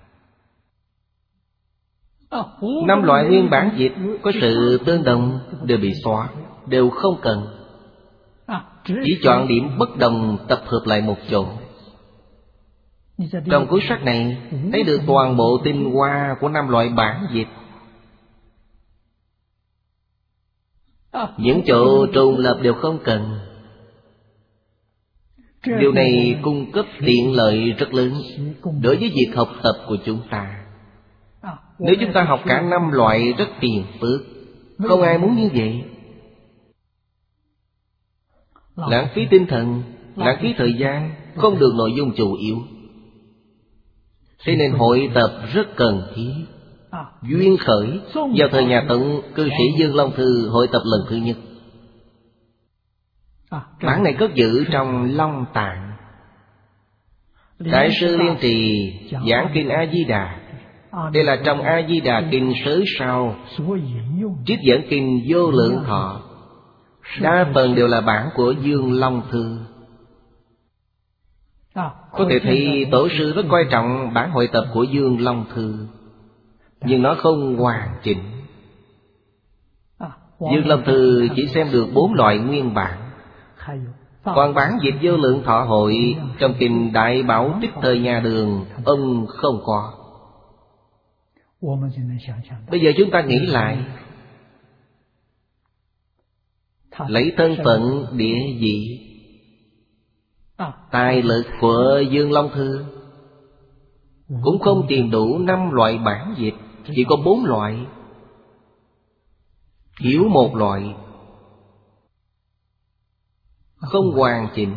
Năm loại nguyên bản dịch có sự tương đồng đều bị xóa, đều không cần. Chỉ chọn điểm bất đồng tập hợp lại một chỗ. Trong cuốn sách này thấy được toàn bộ tinh hoa của năm loại bản dịch. Những chỗ trùng lập đều không cần. Điều này cung cấp tiện lợi rất lớn đối với việc học tập của chúng ta. Nếu chúng ta học cả năm loại rất phiền phức, không ai muốn như vậy. Lãng phí tinh thần, lãng phí thời gian, không được nội dung chủ yếu. Thế nên hội tập rất cần thiết. Duyên khởi vào thời nhà Tấn, cư sĩ Dương Long Thư hội tập lần thứ nhất. Bản này cất giữ trong Long Tạng. Đại sư Liên Trì giảng kinh A Di Đà. Đây là trong A Di Đà kinh sớ sau trích dẫn kinh Vô Lượng Thọ. Đa phần đều là bản của Dương Long Thư. Có thể thấy tổ sư rất coi trọng bản hội tập của Dương Long Thư, nhưng nó không hoàn chỉnh. Dương Long Thư chỉ xem được bốn loại nguyên bản. Còn bản dịch Vô Lượng Thọ hội trong kinh Đại Bảo Tích thời nhà Đường, ông không có. Bây giờ chúng ta nghĩ lại, lấy thân phận địa vị, tài lực của Dương Long Thư cũng không tìm đủ năm loại bản dịch, chỉ có bốn loại, thiếu một loại, không hoàn chỉnh.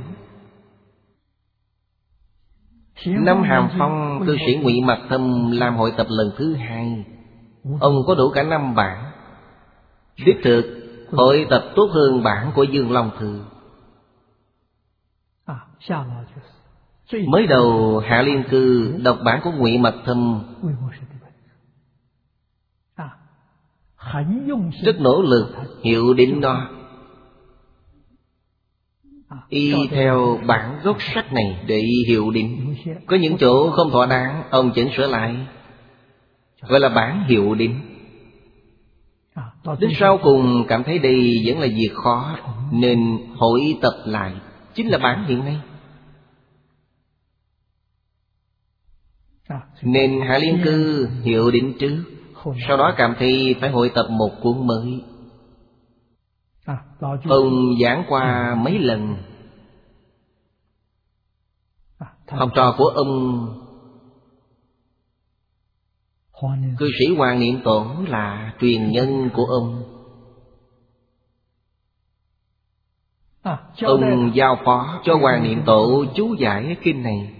Năm Hàm Phong, cư sĩ Ngụy Mạc Thâm làm hội tập lần thứ hai. Ông có đủ cả năm bản. Đích thực hội tập tốt hơn bản của Dương Long Thư. Mới đầu Hạ Liên Cư đọc bản của Ngụy Mạc Thâm rất nỗ lực hiệu định nó, y theo bản gốc sách này để hiệu định. Có những chỗ không thỏa đáng, ông chỉnh sửa lại, gọi là bản hiệu định. Đến sau cùng cảm thấy đây vẫn là việc khó, nên hội tập lại, chính là bản hiện nay. Nên Hạ Liên Cư hiệu định trước, sau đó cảm thấy phải hội tập một cuốn mới. Ông giảng qua mấy lần. Học trò của ông cư sĩ Hoàng Niệm Tổ là truyền nhân của ông. Ông giao phó cho Hoàng Niệm Tổ chú giải kinh này.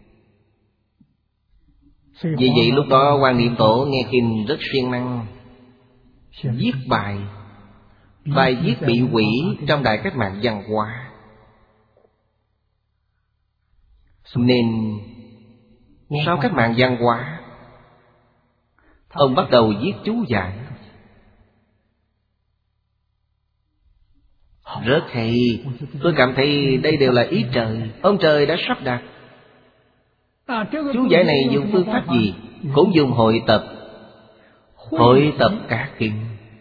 Vì vậy lúc đó Hoàng Niệm Tổ nghe kinh rất siêng năng, viết bài. Bài viết bị hủy trong Đại Cách Mạng Văn Hóa. Nên sau Cách Mạng Văn Hóa, ông bắt đầu viết chú giải. Rất hay. Tôi cảm thấy đây đều là ý trời. Ông trời đã sắp đặt. Chú giải này dùng phương pháp gì? Cũng dùng hội tập. Hội tập các kinh.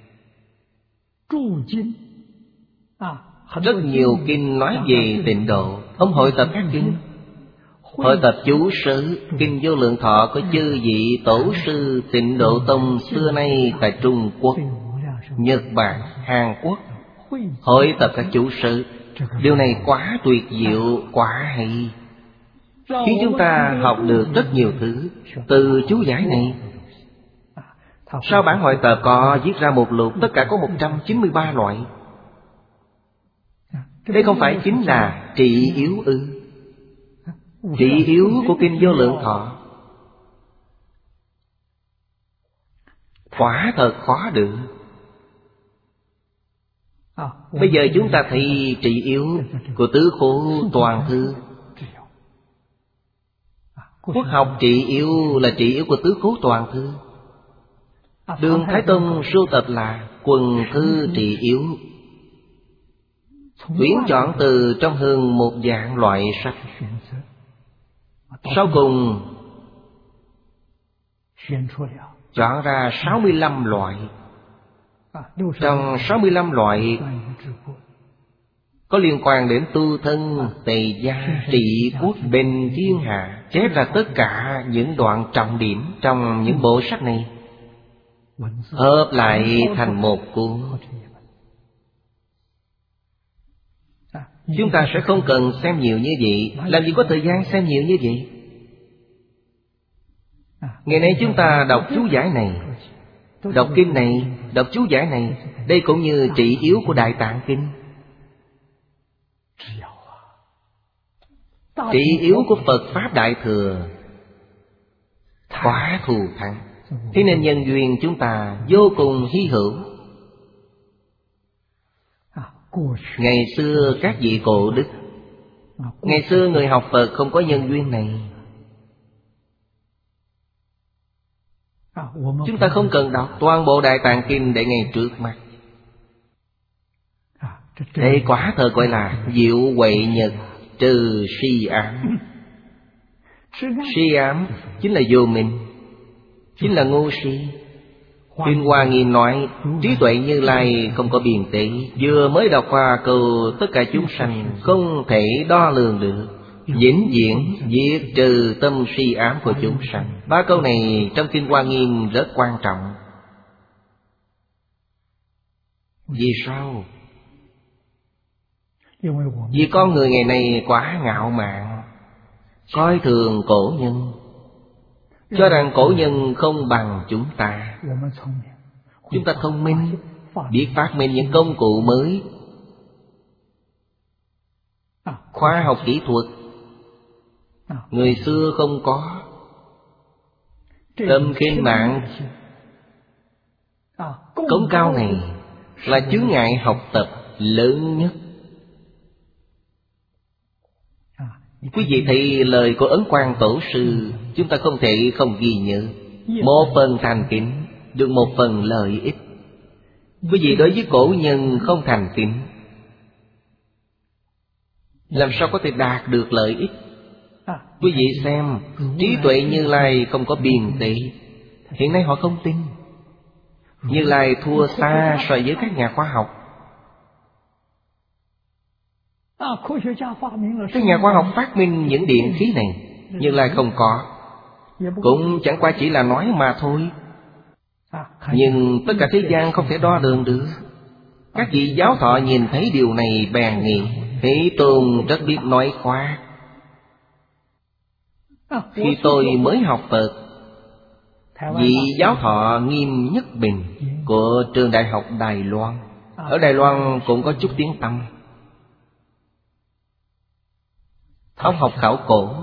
Rất nhiều kinh nói về tịnh độ, ông hội tập các kinh. Hội tập chú sớ kinh Vô Lượng Thọ của chư vị tổ sư Tịnh Độ Tông xưa nay tại Trung Quốc, Nhật Bản, Hàn Quốc. Hội tập các chú sớ, điều này quá tuyệt diệu, quá hay, khiến chúng ta học được rất nhiều thứ từ chú giải này. Sau bản hội tập có viết ra một lục, tất cả có một trăm chín mươi ba loại. Đây không phải chính là trị yếu ư? Trị yếu của Kinh Vô Lượng Thọ quả thật khó được. Bây giờ chúng ta thấy trị yếu của Tứ Khổ Toàn Thư. Quốc học trị yếu là trị yếu của Tứ Khố Toàn Thư. Đường Thái Tông sưu tập là quần thư trị yếu, tuyển chọn từ trong hơn một vạn loại sách. Sau cùng chọn ra sáu mươi lăm loại. Trong sáu mươi lăm loại có liên quan đến tu thân, tề gia, trị quốc, bình thiên hạ, chép ra tất cả những đoạn trọng điểm trong những bộ sách này, hợp lại thành một cuốn. Chúng ta sẽ không cần xem nhiều như vậy. Làm gì có thời gian xem nhiều như vậy? Ngày nay chúng ta đọc chú giải này, đọc kinh này, đọc chú giải này, đây cũng như trị yếu của Đại Tạng Kinh. Trị yếu của Phật Pháp Đại Thừa quá thù thắng. Thế nên nhân duyên chúng ta vô cùng hy hữu. Ngày xưa các vị cổ đức, ngày xưa người học Phật không có nhân duyên này. Chúng ta không cần đọc toàn bộ Đại Tạng Kinh để ngay trước mắt. Đây quả thật gọi là diệu huệ nhật trừ si ám. Si ám chính là vô minh, chính là ngu si. Kinh Hoa Nghiêm nói trí tuệ Như Lai không có biên tế. Vừa mới đọc qua câu tất cả chúng sanh không thể đo lường được, vĩnh viễn diệt trừ tâm si ám của chúng sanh. Ba câu này trong Kinh Hoa Nghiêm rất quan trọng. Vì sao? Vì con người ngày nay quá ngạo mạn, coi thường cổ nhân, cho rằng cổ nhân không bằng chúng ta. Chúng ta thông minh, biết phát minh những công cụ mới, khoa học kỹ thuật người xưa không có. Tâm khinh mạng cống cao này là chướng ngại học tập lớn nhất. Quý vị thấy lời của Ấn Quang Tổ sư, chúng ta không thể không ghi nhớ. Một phần thành kính, được một phần lợi ích. Quý vị đối với cổ nhân không thành kính, làm sao có thể đạt được lợi ích? Quý vị xem, trí tuệ Như Lai không có biên tế. Hiện nay họ không tin. Như Lai thua xa so với các nhà khoa học. Các nhà khoa học phát minh những điện khí này, Như Lai không có. Cũng chẳng qua chỉ là nói mà thôi. Nhưng tất cả thế gian không thể đo lường được. Các vị giáo thọ nhìn thấy điều này bèn nghĩ Thế Tôn rất biết nói khoác. Khi tôi mới học Phật, vị giáo thọ Nghiêm Nhất Bình của trường Đại học Đài Loan, ở Đài Loan cũng có chút tiếng tăm. Ông học khảo cổ,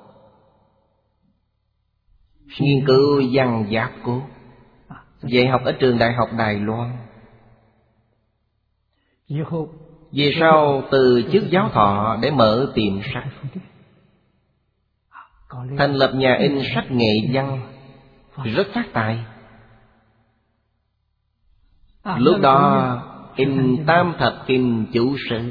nghiên cứu văn giáp cốt, dạy học ở trường Đại học Đài Loan. Về sau từ chức giáo thọ để mở tiệm sách, thành lập nhà in sách nghệ văn, rất phát tài. Lúc đó in Tam Thập Kinh Chú Sớ.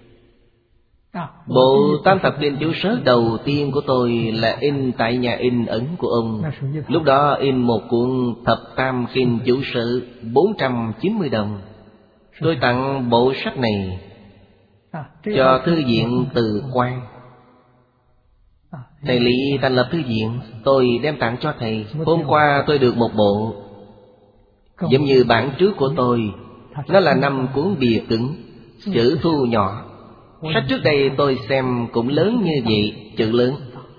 Bộ Tam Thập Kinh Chú Sớ đầu tiên của tôi là in tại nhà in Ấn của ông. Lúc đó in một cuốn Thập Tam Kinh Chú Sớ bốn trăm chín mươi đồng. Tôi tặng bộ sách này cho Thư viện Từ Quan. Thầy Lý thành lập thư viện, tôi đem tặng cho thầy. Hôm qua tôi được một bộ, giống như bản trước của tôi. Nó là năm cuốn bìa cứng, chữ thu nhỏ. Sách trước đây tôi xem cũng lớn như vậy, chữ lớn.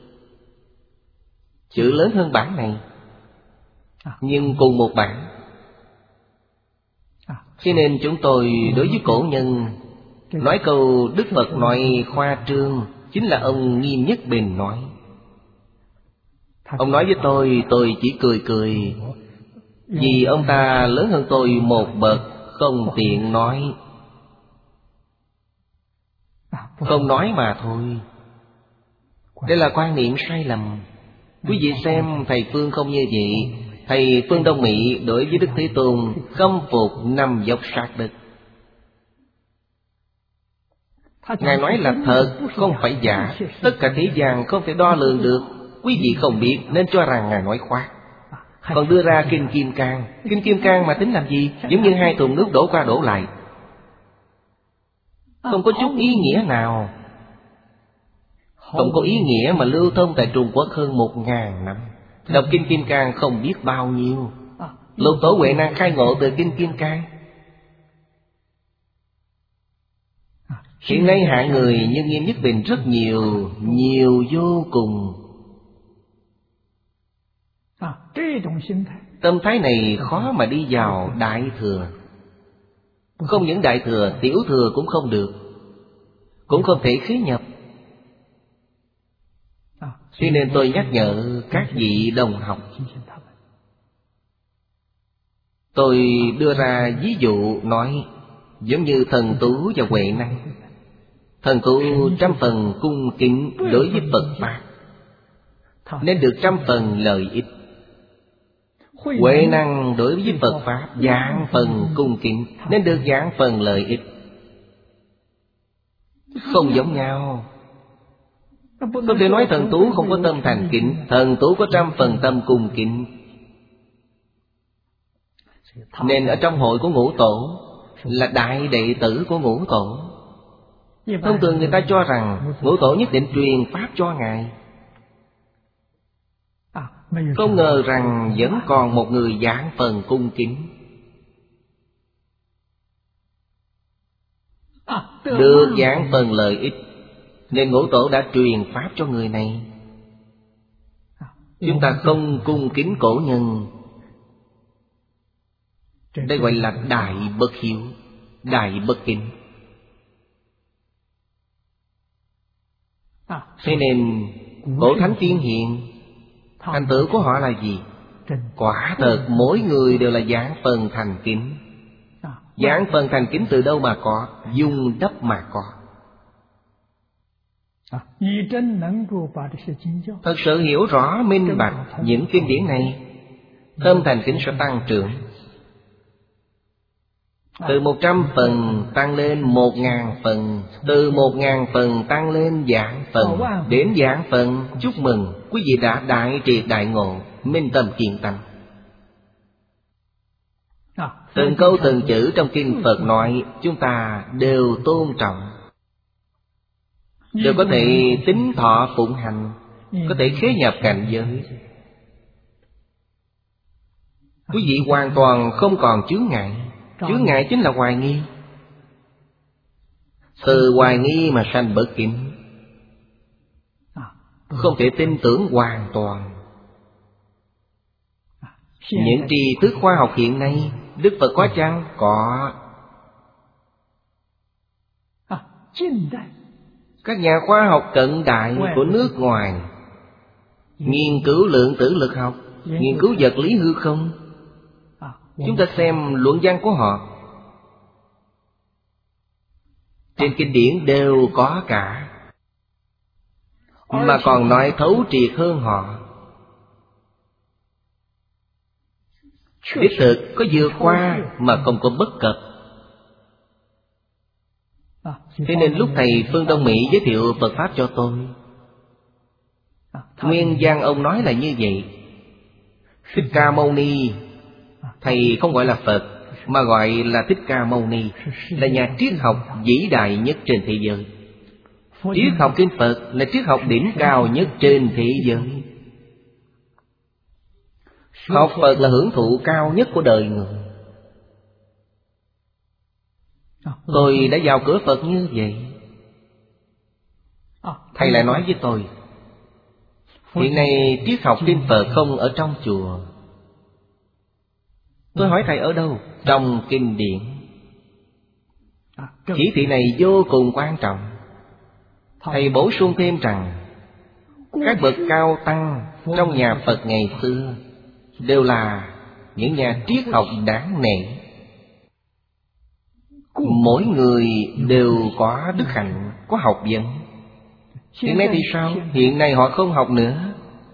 Chữ lớn hơn bản này, nhưng cùng một bản. Cho nên chúng tôi đối với cổ nhân Nói câu Đức Phật nói khoa trương chính là ông Nghiêm Nhất Bình nói. Ông nói với tôi, tôi chỉ cười cười, vì ông ta lớn hơn tôi một bậc, không tiện nói. Không nói mà thôi. Đây là quan niệm sai lầm. Quý vị xem thầy Phương không như vậy. Thầy Phương Đông Mỹ đối với Đức Thế Tôn khâm phục năm dốc sát đất. Ngài nói là thật, không phải giả. Tất cả thế gian không thể đo lường được. Quý vị không biết nên cho rằng Ngài nói khoác. Còn đưa ra Kinh Kim Cang. Kinh Kim Cang mà tính làm gì? Giống như hai thùng nước đổ qua đổ lại, không có chút ý nghĩa nào. Không có ý nghĩa mà lưu thông tại Trung Quốc hơn một ngàn năm. Đọc Kinh Kim Cang không biết bao nhiêu. Lục Tổ Huệ Năng khai ngộ từ Kinh Kim Cang. Hiện nay hạng người như Nghiêm Nhất Bình rất nhiều, nhiều vô cùng. Tâm thái này khó mà đi vào Đại Thừa. Không những Đại Thừa, Tiểu Thừa cũng không được, cũng không thể khế nhập. Cho nên tôi nhắc nhở các vị đồng học. Tôi đưa ra ví dụ nói, giống như Thần Tú và Huệ Năng. Thần Tú trăm phần cung kính đối với Phật Pháp, nên được trăm phần lợi ích. Huệ Năng đối với Phật Pháp vạn phần cung kính, nên được vạn phần lợi ích. Không giống nhau. Không thể nói Thần Tú không có tâm thành kính. Thần Tú có trăm phần tâm cung kính. Nên ở trong hội của Ngũ Tổ là đại đệ tử của Ngũ Tổ. Thông thường người ta cho rằng Ngũ Tổ nhất định truyền Pháp cho Ngài. Không ngờ rằng vẫn còn một người vạn phần cung kính, được vạn phần lợi ích, nên Ngũ Tổ đã truyền Pháp cho người này. Chúng ta không cung kính cổ nhân, đây gọi là đại bất hiếu, đại bất kính. Thế nên cổ thánh tiên hiền, thành tựu của họ là gì? Quả thật mỗi người đều là vạn phần thành kính. Vạn phần thành kính từ đâu mà có? Dung đắp mà có. Thật sự hiểu rõ minh bạch những kinh điển này, tâm thành kính sẽ tăng trưởng. Từ một trăm phần tăng lên một ngàn phần, từ một ngàn phần tăng lên vạn phần, đến vạn phần. Chúc mừng quý vị đã đại triệt đại ngộ, minh tâm kiên tâm. Từng câu từng chữ trong kinh Phật nói, chúng ta đều tôn trọng, đều có thể tín thọ phụng hành, có thể khế nhập cảnh giới. Quý vị hoàn toàn không còn chướng ngại. Chướng ngại chính là hoài nghi. Từ hoài nghi mà sanh bất kính, không thể tin tưởng hoàn toàn. Những tri thức khoa học hiện nay Đức Phật có chăng? Có. Các nhà khoa học cận đại của nước ngoài nghiên cứu lượng tử lực học, nghiên cứu vật lý hư không. Chúng ta xem luận văn của họ, trên kinh điển đều có cả, mà còn nói thấu triệt hơn họ. Đích thực có vượt qua mà không có bất cập. Thế nên lúc thầy Phương Đông Mỹ giới thiệu Phật Pháp cho tôi, nguyên văn ông nói là như vậy. Thích Ca Mâu Ni, thầy không gọi là Phật, mà gọi là Thích Ca Mâu Ni, là nhà triết học vĩ đại nhất trên thế giới. Triết học kinh Phật là triết học đỉnh cao nhất trên thế giới. Học Phật là hưởng thụ cao nhất của đời người. Tôi đã vào cửa Phật như vậy. Thầy lại nói với tôi, hiện nay triết học kinh Phật không ở trong chùa. Tôi hỏi thầy ở đâu? Trong kinh điển. Chỉ thị này vô cùng quan trọng. Thầy bổ sung thêm rằng các bậc cao tăng trong nhà Phật ngày xưa đều là những nhà triết học đáng nể. Mỗi người đều có đức hạnh, có học vấn. Hiện nay thì sao? Hiện nay họ không học nữa,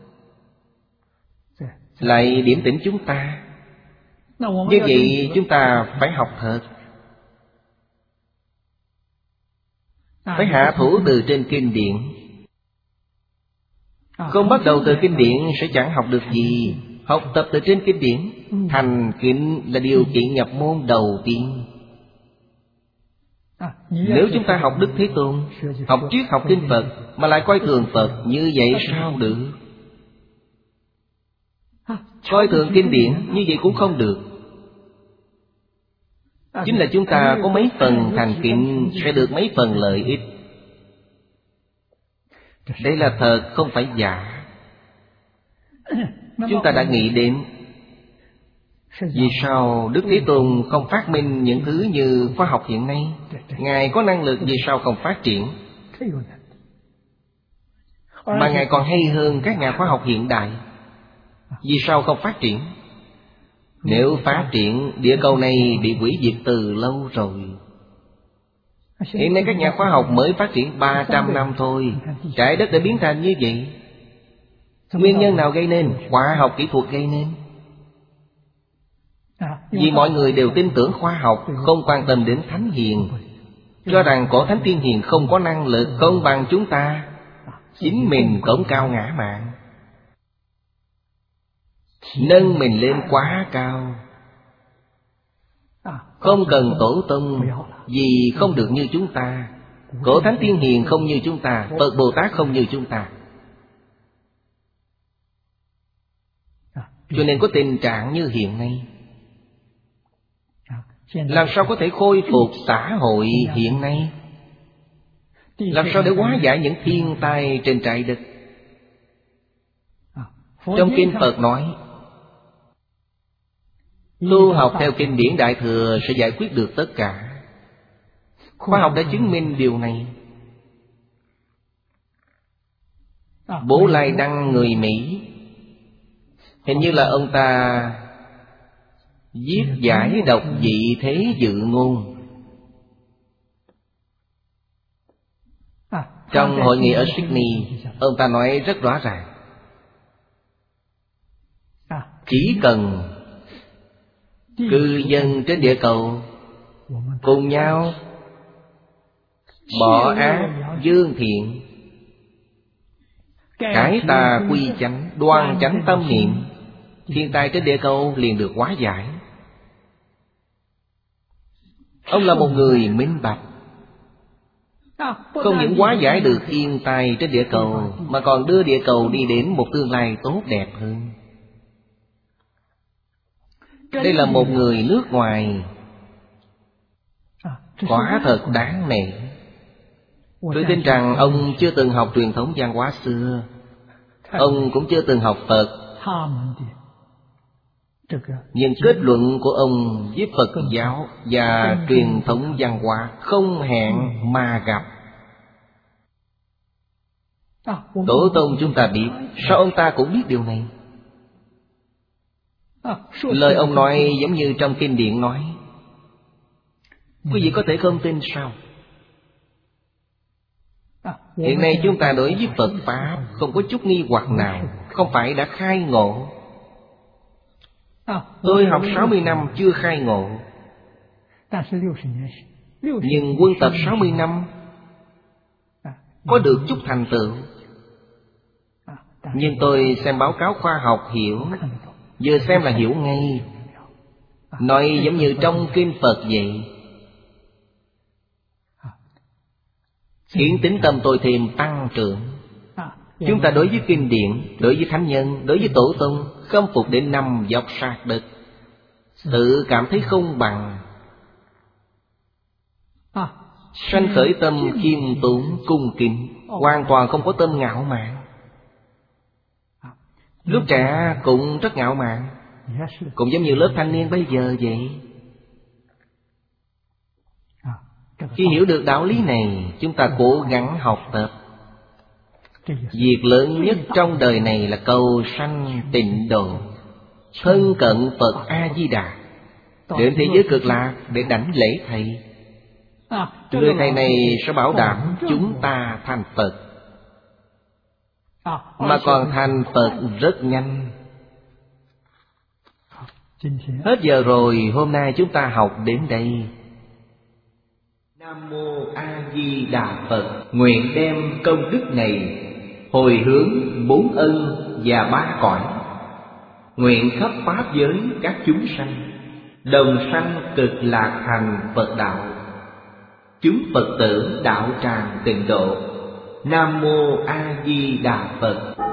lại điểm tỉnh chúng ta. Như vậy chúng ta phải học thật, phải hạ thủ từ trên kinh điển. Không bắt đầu từ kinh điển sẽ chẳng học được gì. Học tập từ trên kinh điển, thành kính là điều kiện nhập môn đầu tiên. Nếu chúng ta học Đức Thế Tôn, học triết học kinh Phật mà lại coi thường Phật, như vậy sao được? Coi thường kinh điển như vậy cũng không được. Chính là chúng ta có mấy phần thành kính sẽ được mấy phần lợi ích. Đây là thật, không phải giả. Chúng ta đã nghĩ đến vì sao Đức Thế Tôn không phát minh những thứ như khoa học hiện nay? Ngài có năng lực, vì sao không phát triển? Mà Ngài còn hay hơn các nhà khoa học hiện đại, vì sao không phát triển? Nếu phát triển, địa cầu này bị hủy diệt từ lâu rồi. Hiện nay các nhà khoa học mới phát triển ba trăm năm thôi, trái đất đã biến thành như vậy. Nguyên nhân nào gây nên? Khoa học kỹ thuật gây nên. Vì mọi người đều tin tưởng khoa học, không quan tâm đến thánh hiền, cho rằng cổ thánh tiên hiền không có năng lực, không bằng chúng ta. Chính mình cũng cao ngã mạn, nâng mình lên quá cao. Không cần tổ tông, vì không được như chúng ta. Cổ thánh tiên hiền không như chúng ta, Phật Bồ Tát không như chúng ta. Cho nên có tình trạng như hiện nay. Làm sao có thể khôi phục xã hội hiện nay? Làm sao để hóa giải những thiên tai trên trái đất? Trong kinh Phật nói, tu học theo kinh điển Đại Thừa sẽ giải quyết được tất cả. Khoa học đã chứng minh điều này. Bố Lai Đăng người Mỹ, hình như là ông ta viết giải độc vị thế dự ngôn. Trong hội nghị ở Sydney, ông ta nói rất rõ ràng, chỉ cần cư dân trên địa cầu cùng nhau bỏ ác dương thiện, cải tà quy chánh, đoan chánh tâm niệm, thiên tai trên địa cầu liền được hóa giải. Ông là một người minh bạch, không những hóa giải được thiên tai trên địa cầu, mà còn đưa địa cầu đi đến một tương lai tốt đẹp hơn. Đây là một người nước ngoài, quả thật đáng nể. Tôi tin rằng ông chưa từng học truyền thống văn hóa xưa, ông cũng chưa từng học Phật, nhưng kết luận của ông với Phật giáo và truyền thống văn hóa không hẹn mà gặp. Tổ tông chúng ta biết, sao ông ta cũng biết điều này? Lời ông nói giống như trong kinh điển nói. Quý vị có thể không tin sao? Hiện nay chúng ta đối với Phật Pháp không có chút nghi hoặc nào, không phải đã khai ngộ. Tôi học sáu mươi năm chưa khai ngộ, nhưng quân tập sáu mươi năm có được chút thành tựu. Nhưng tôi xem báo cáo khoa học hiểu, vừa xem là hiểu ngay. Nói giống như trong kinh Phật vậy, khiến tính tâm tôi thêm tăng trưởng. Chúng ta đối với kinh điển, đối với thánh nhân, đối với tổ tông, khâm phục đến nằm dọc sát đất, tự cảm thấy không bằng, sanh khởi tâm khiêm tốn cung kính, hoàn toàn không có tâm ngạo mạn. Lúc trẻ cũng rất ngạo mạn, cũng giống như lớp thanh niên bây giờ vậy. Khi hiểu được đạo lý này, chúng ta cố gắng học tập. Việc lớn nhất trong đời này là cầu sanh tịnh độ, thân cận Phật A-di-đà, đến thế giới cực lạc để đảnh lễ Thầy. Người Thầy này sẽ bảo đảm chúng ta thành Phật, mà còn thành Phật rất nhanh. Hết giờ rồi, hôm nay chúng ta học đến đây. Nam Mô A Di Đà Phật. Nguyện đem công đức này hồi hướng bốn ân và ba cõi, nguyện khắp pháp giới các chúng sanh đồng sanh cực lạc thành Phật đạo, chúng Phật tử đạo tràng tịnh độ. Nam Mô A Di Đà Phật.